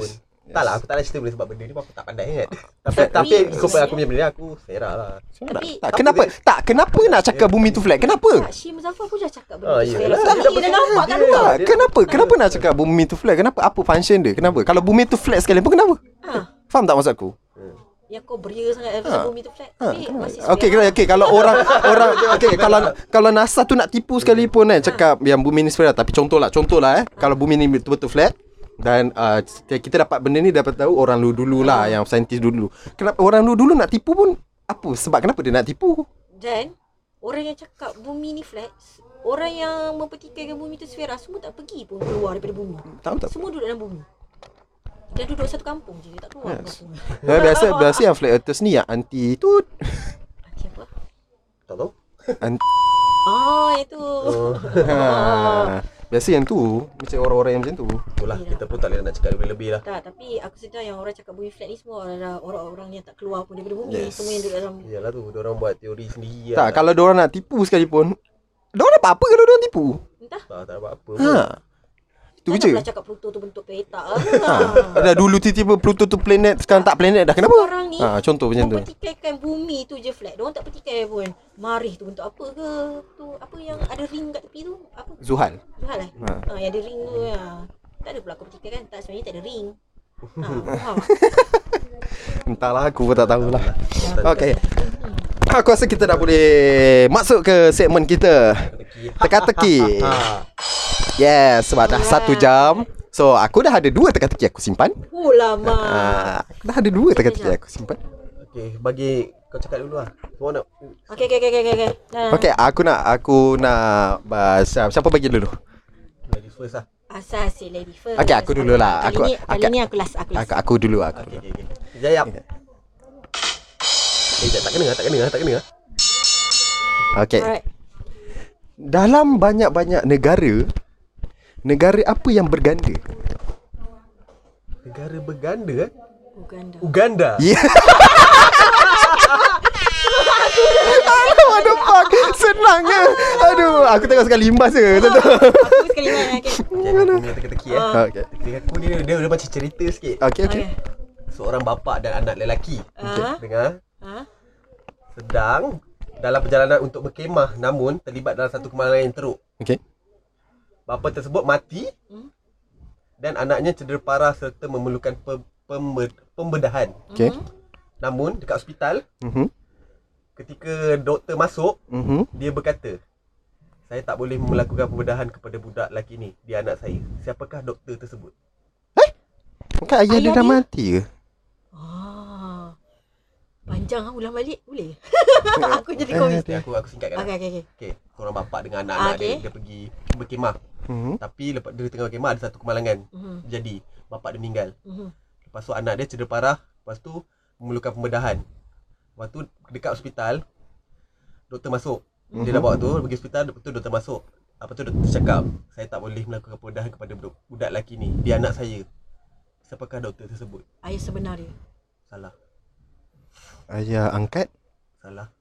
Tak lah, aku tak nak cerita boleh sebab benda ni aku tak pandai kan. Tapi Tapi- tapi ikut aku punya benda ni aku serak lah. Tapi Tak, kenapa? Tak, kenapa nak cakap bumi tu flat? Kenapa? tak, Syih Muzaffar pun dah cakap Oh, benda tu. iyalah. Saya Dia rasa dia dah nampak kat luar. Tak, kenapa? Kenapa nak cakap bumi tu flat? Kenapa? Apa function dia? Kenapa? Kalau bumi tu flat sekali pun kenapa? Ha. Faham tak maksud aku? Yang kau beria sangat pasal bumi tu flat. Ha, Tapi masih Okey, square. okey, kalau orang orang okey, kalau kalau NASA tu nak tipu sekalipun kan cakap yang bumi ni sphera, tapi contohlah, contohlah eh, kalau bumi ni betul-betul flat dan uh, kita dapat benda ni dapat tahu orang dulu-dulu lah, yang saintis dulu. Kenapa orang dulu-dulu nak tipu pun apa? Sebab kenapa dia nak tipu? Dan orang yang cakap bumi ni flat, orang yang mempertikaikan bumi tu sfera semua tak pergi pun keluar daripada bumi. Tahu tak? Semua duduk dalam bumi. Dia duduk satu kampung je, dia tak keluar Yes. kampung. Ya, biasa biasa yang flat earthers ni yang anti tu Anti apa? Tak tahu. anti, Ah, itu. ha, biasa yang tu macam orang-orang yang macam tu. Itulah kita pun tak boleh nak cakap lebih-lebih lah. Tak, tapi aku sedar yang orang cakap bumi flat ni semua adalah orang-orang yang tak keluar pun daripada bumi. Yes. Semua yang duduk dalam bumi. Iyalah tu, diorang buat teori sendiri Tak, lah. kalau diorang nak tipu sekalipun, diorang dapat apa kalau diorang tipu? Entah. Tak, tak dapat apa pun. Ha. Itu Jangan je. pula cakap Pluto tu bentuk petak. Ha. Dah dulu tiba-tiba Pluto tu planet, sekarang tak planet dah. Kenapa? Sekarang ni Ha, contoh macam tu. mempertikaikan bumi tu je flat. Diorang tak pertikai pun. Marih tu bentuk apa ke? Tu apa yang ada ring kat tepi tu? Apa? Zuhal. Zuhal eh? Ha. Ha. yang ada ring tu ya. Tak ada pula aku pertikai kan? Tak, sebenarnya tak ada ring. Ha, faham. Entahlah, aku pun tak tahulah. Tak- Okey. Aku rasa kita dah boleh masuk ke segmen kita. Teka-teki. Ha. Yes, sebab dah satu jam. So, aku dah ada dua teka-teki aku simpan. Oh lama. Ah, aku dah ada dua teka-teki aku simpan. Okey, bagi kau cakap dulu lah. Kau nak Okey okey okey okey okey. Dah. Okey, aku nak aku nak uh, siapa, siapa bagi dulu? ladies first lah. Asal si lady first. Okey, aku dululah. Kali Aku- ni kali aku- ni aku last aku last. Aku, aku dulu aku. Okey, okey, okey. Jayap. Eh, tak, tak kena, tak kena, tak kena. Okey. Alright. Dalam banyak-banyak negara, negara apa yang berganda? Negara berganda eh? Uganda. Uganda. Ya. Aduh, what the fuck? Senang ke? Aduh, aku tengok sekali limbas je. Betul. Aku sekali main okey. Okey, aku punya teka-teki eh. Ah. Okey. Teka aku dia, dia, dia macam cerita sikit. Okey, okey. Okey. Seorang bapa dan anak lelaki. Ah. Dengar. Ha? Sedang dalam perjalanan untuk berkemah namun terlibat dalam satu kemalangan yang teruk. Okey. Bapa tersebut mati Hmm. dan anaknya cedera parah serta memerlukan pe- pembe- pembedahan. Okey. Mhm. Namun dekat hospital Mhm. ketika doktor masuk, Mhm. dia berkata, "Saya tak boleh melakukan pembedahan kepada budak lelaki ni. Dia anak saya." Siapakah doktor tersebut? Kan ayah dia Ayah dah dia? mati ke? Ah. Panjang ah ulang balik boleh. Aku jadi confused. Okay, aku aku singkatkan. Okey okey okey. Okey, seorang bapa dengan anak-anak Ah, okey. dia, dia pergi berkemah. Mhm. Tapi lepas dia tengah berkemah ada satu kemalangan. Mhm. Jadi, bapa dia meninggal. Mhm. Lepas tu anak dia cedera parah, lepas tu memerlukan pembedahan. Lepas tu dekat hospital doktor masuk. Dia dah bawa tu pergi hospital, lepas tu doktor masuk. Apa tu doktor cakap, "Saya tak boleh melakukan pembedahan kepada budak, budak lelaki ni. Dia anak saya." Siapakah doktor tersebut? Ayah sebenar dia. Salah. Ayah angkat. Salah.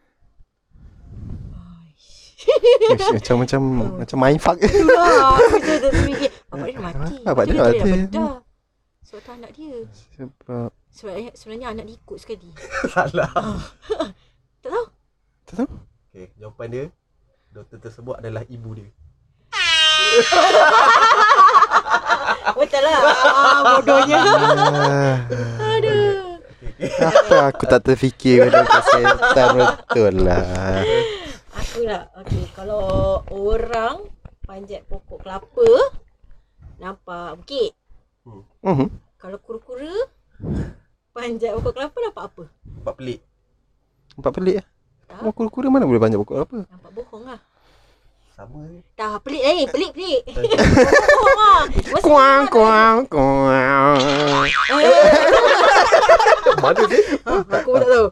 Ish, macam macam macam mindfuck. Itulah aku je dah fikir bapak dia dah mati. Bapak dia Lepas tu mati. dah bedah. Sebab tu anak dia. Sebab Sebenarnya sebenarnya anak dia ikut sekali. Salah. Tak tahu. tak tahu. Okey, jawapan dia, doktor tersebut adalah ibu dia. Betul lah. Ah, bodohnya. Ah, Aduh. apa aku tak terfikir benda kesihatan betul lah. Aku lah. Okey, kalau orang panjat pokok kelapa nampak bukit. Mhm. Kalau kura-kura panjat pokok kelapa nampak apa? Nampak pelik. Nampak pelik ah. Tak. Oh, kura-kura mana boleh panjat pokok apa? Nampak bohong lah. Sama je. Tak, pelik lain. Pelik, pelik. Bohong lah. Mesti Kuang ada- kuang kuang. Eh, Mana dia? ah, aku pun tak tahu.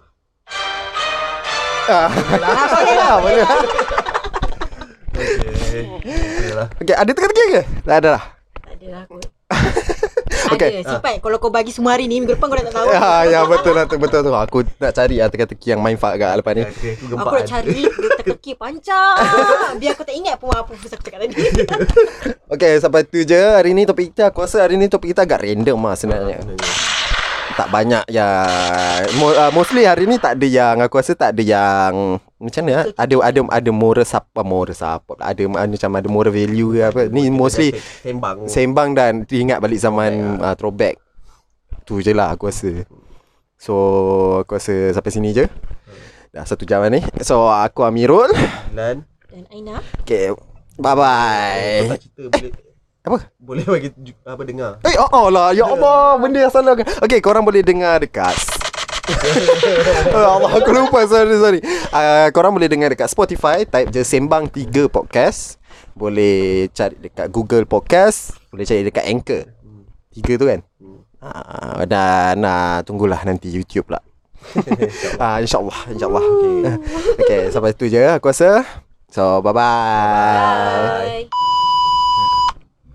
Ah, boleh lah, boleh lah. Okey. Okeylah. Okey, ada teka-teki ke? Tak ada lah. Tak ada lah aku. Okey. Ada, simpan. Kalau kau bagi semua hari ni, minggu depan kau dah tak tahu. Ya, ya betul lah tu, betul tu. Aku nak cari ah teka-teki yang mindfuck kat lepas ni. Okey, aku Aku gempak. nak cari dia teka-teki panjang. Biar aku tak ingat ingat pun apa first aku cakap tadi. Okay, sampai tu je hari ni topik kita. Aku rasa hari ni topik kita agak random lah sebenarnya. Tak banyak yang uh, mostly hari ni tak ada yang aku rasa tak ada yang macam mana so, ada ada ada moral support moral support ada macam ada moral value ke apa. Ni mostly sembang sembang dan ingat balik zaman uh, throwback. Tu je lah aku rasa. So aku rasa sampai sini je. Dah satu jam ni. So aku Amirul dan dan Aina. Okay, bye bye. Tak cerita boleh apa? Boleh bagi apa dengar. Eh, oh, oh lah. Ya Allah, benda yang salah. Okay, korang boleh dengar dekat Allah, aku lupa. Sorry, sorry. Uh, korang boleh dengar dekat Spotify. Type je Sembang tiga Podcast. Boleh cari dekat Google Podcast. Boleh cari dekat Anchor. Tiga tu kan? Uh, dan uh, tunggulah nanti YouTube lah. uh, InsyaAllah, InsyaAllah. Okay. Okay, sampai tu je aku rasa. So, bye-bye. Bye.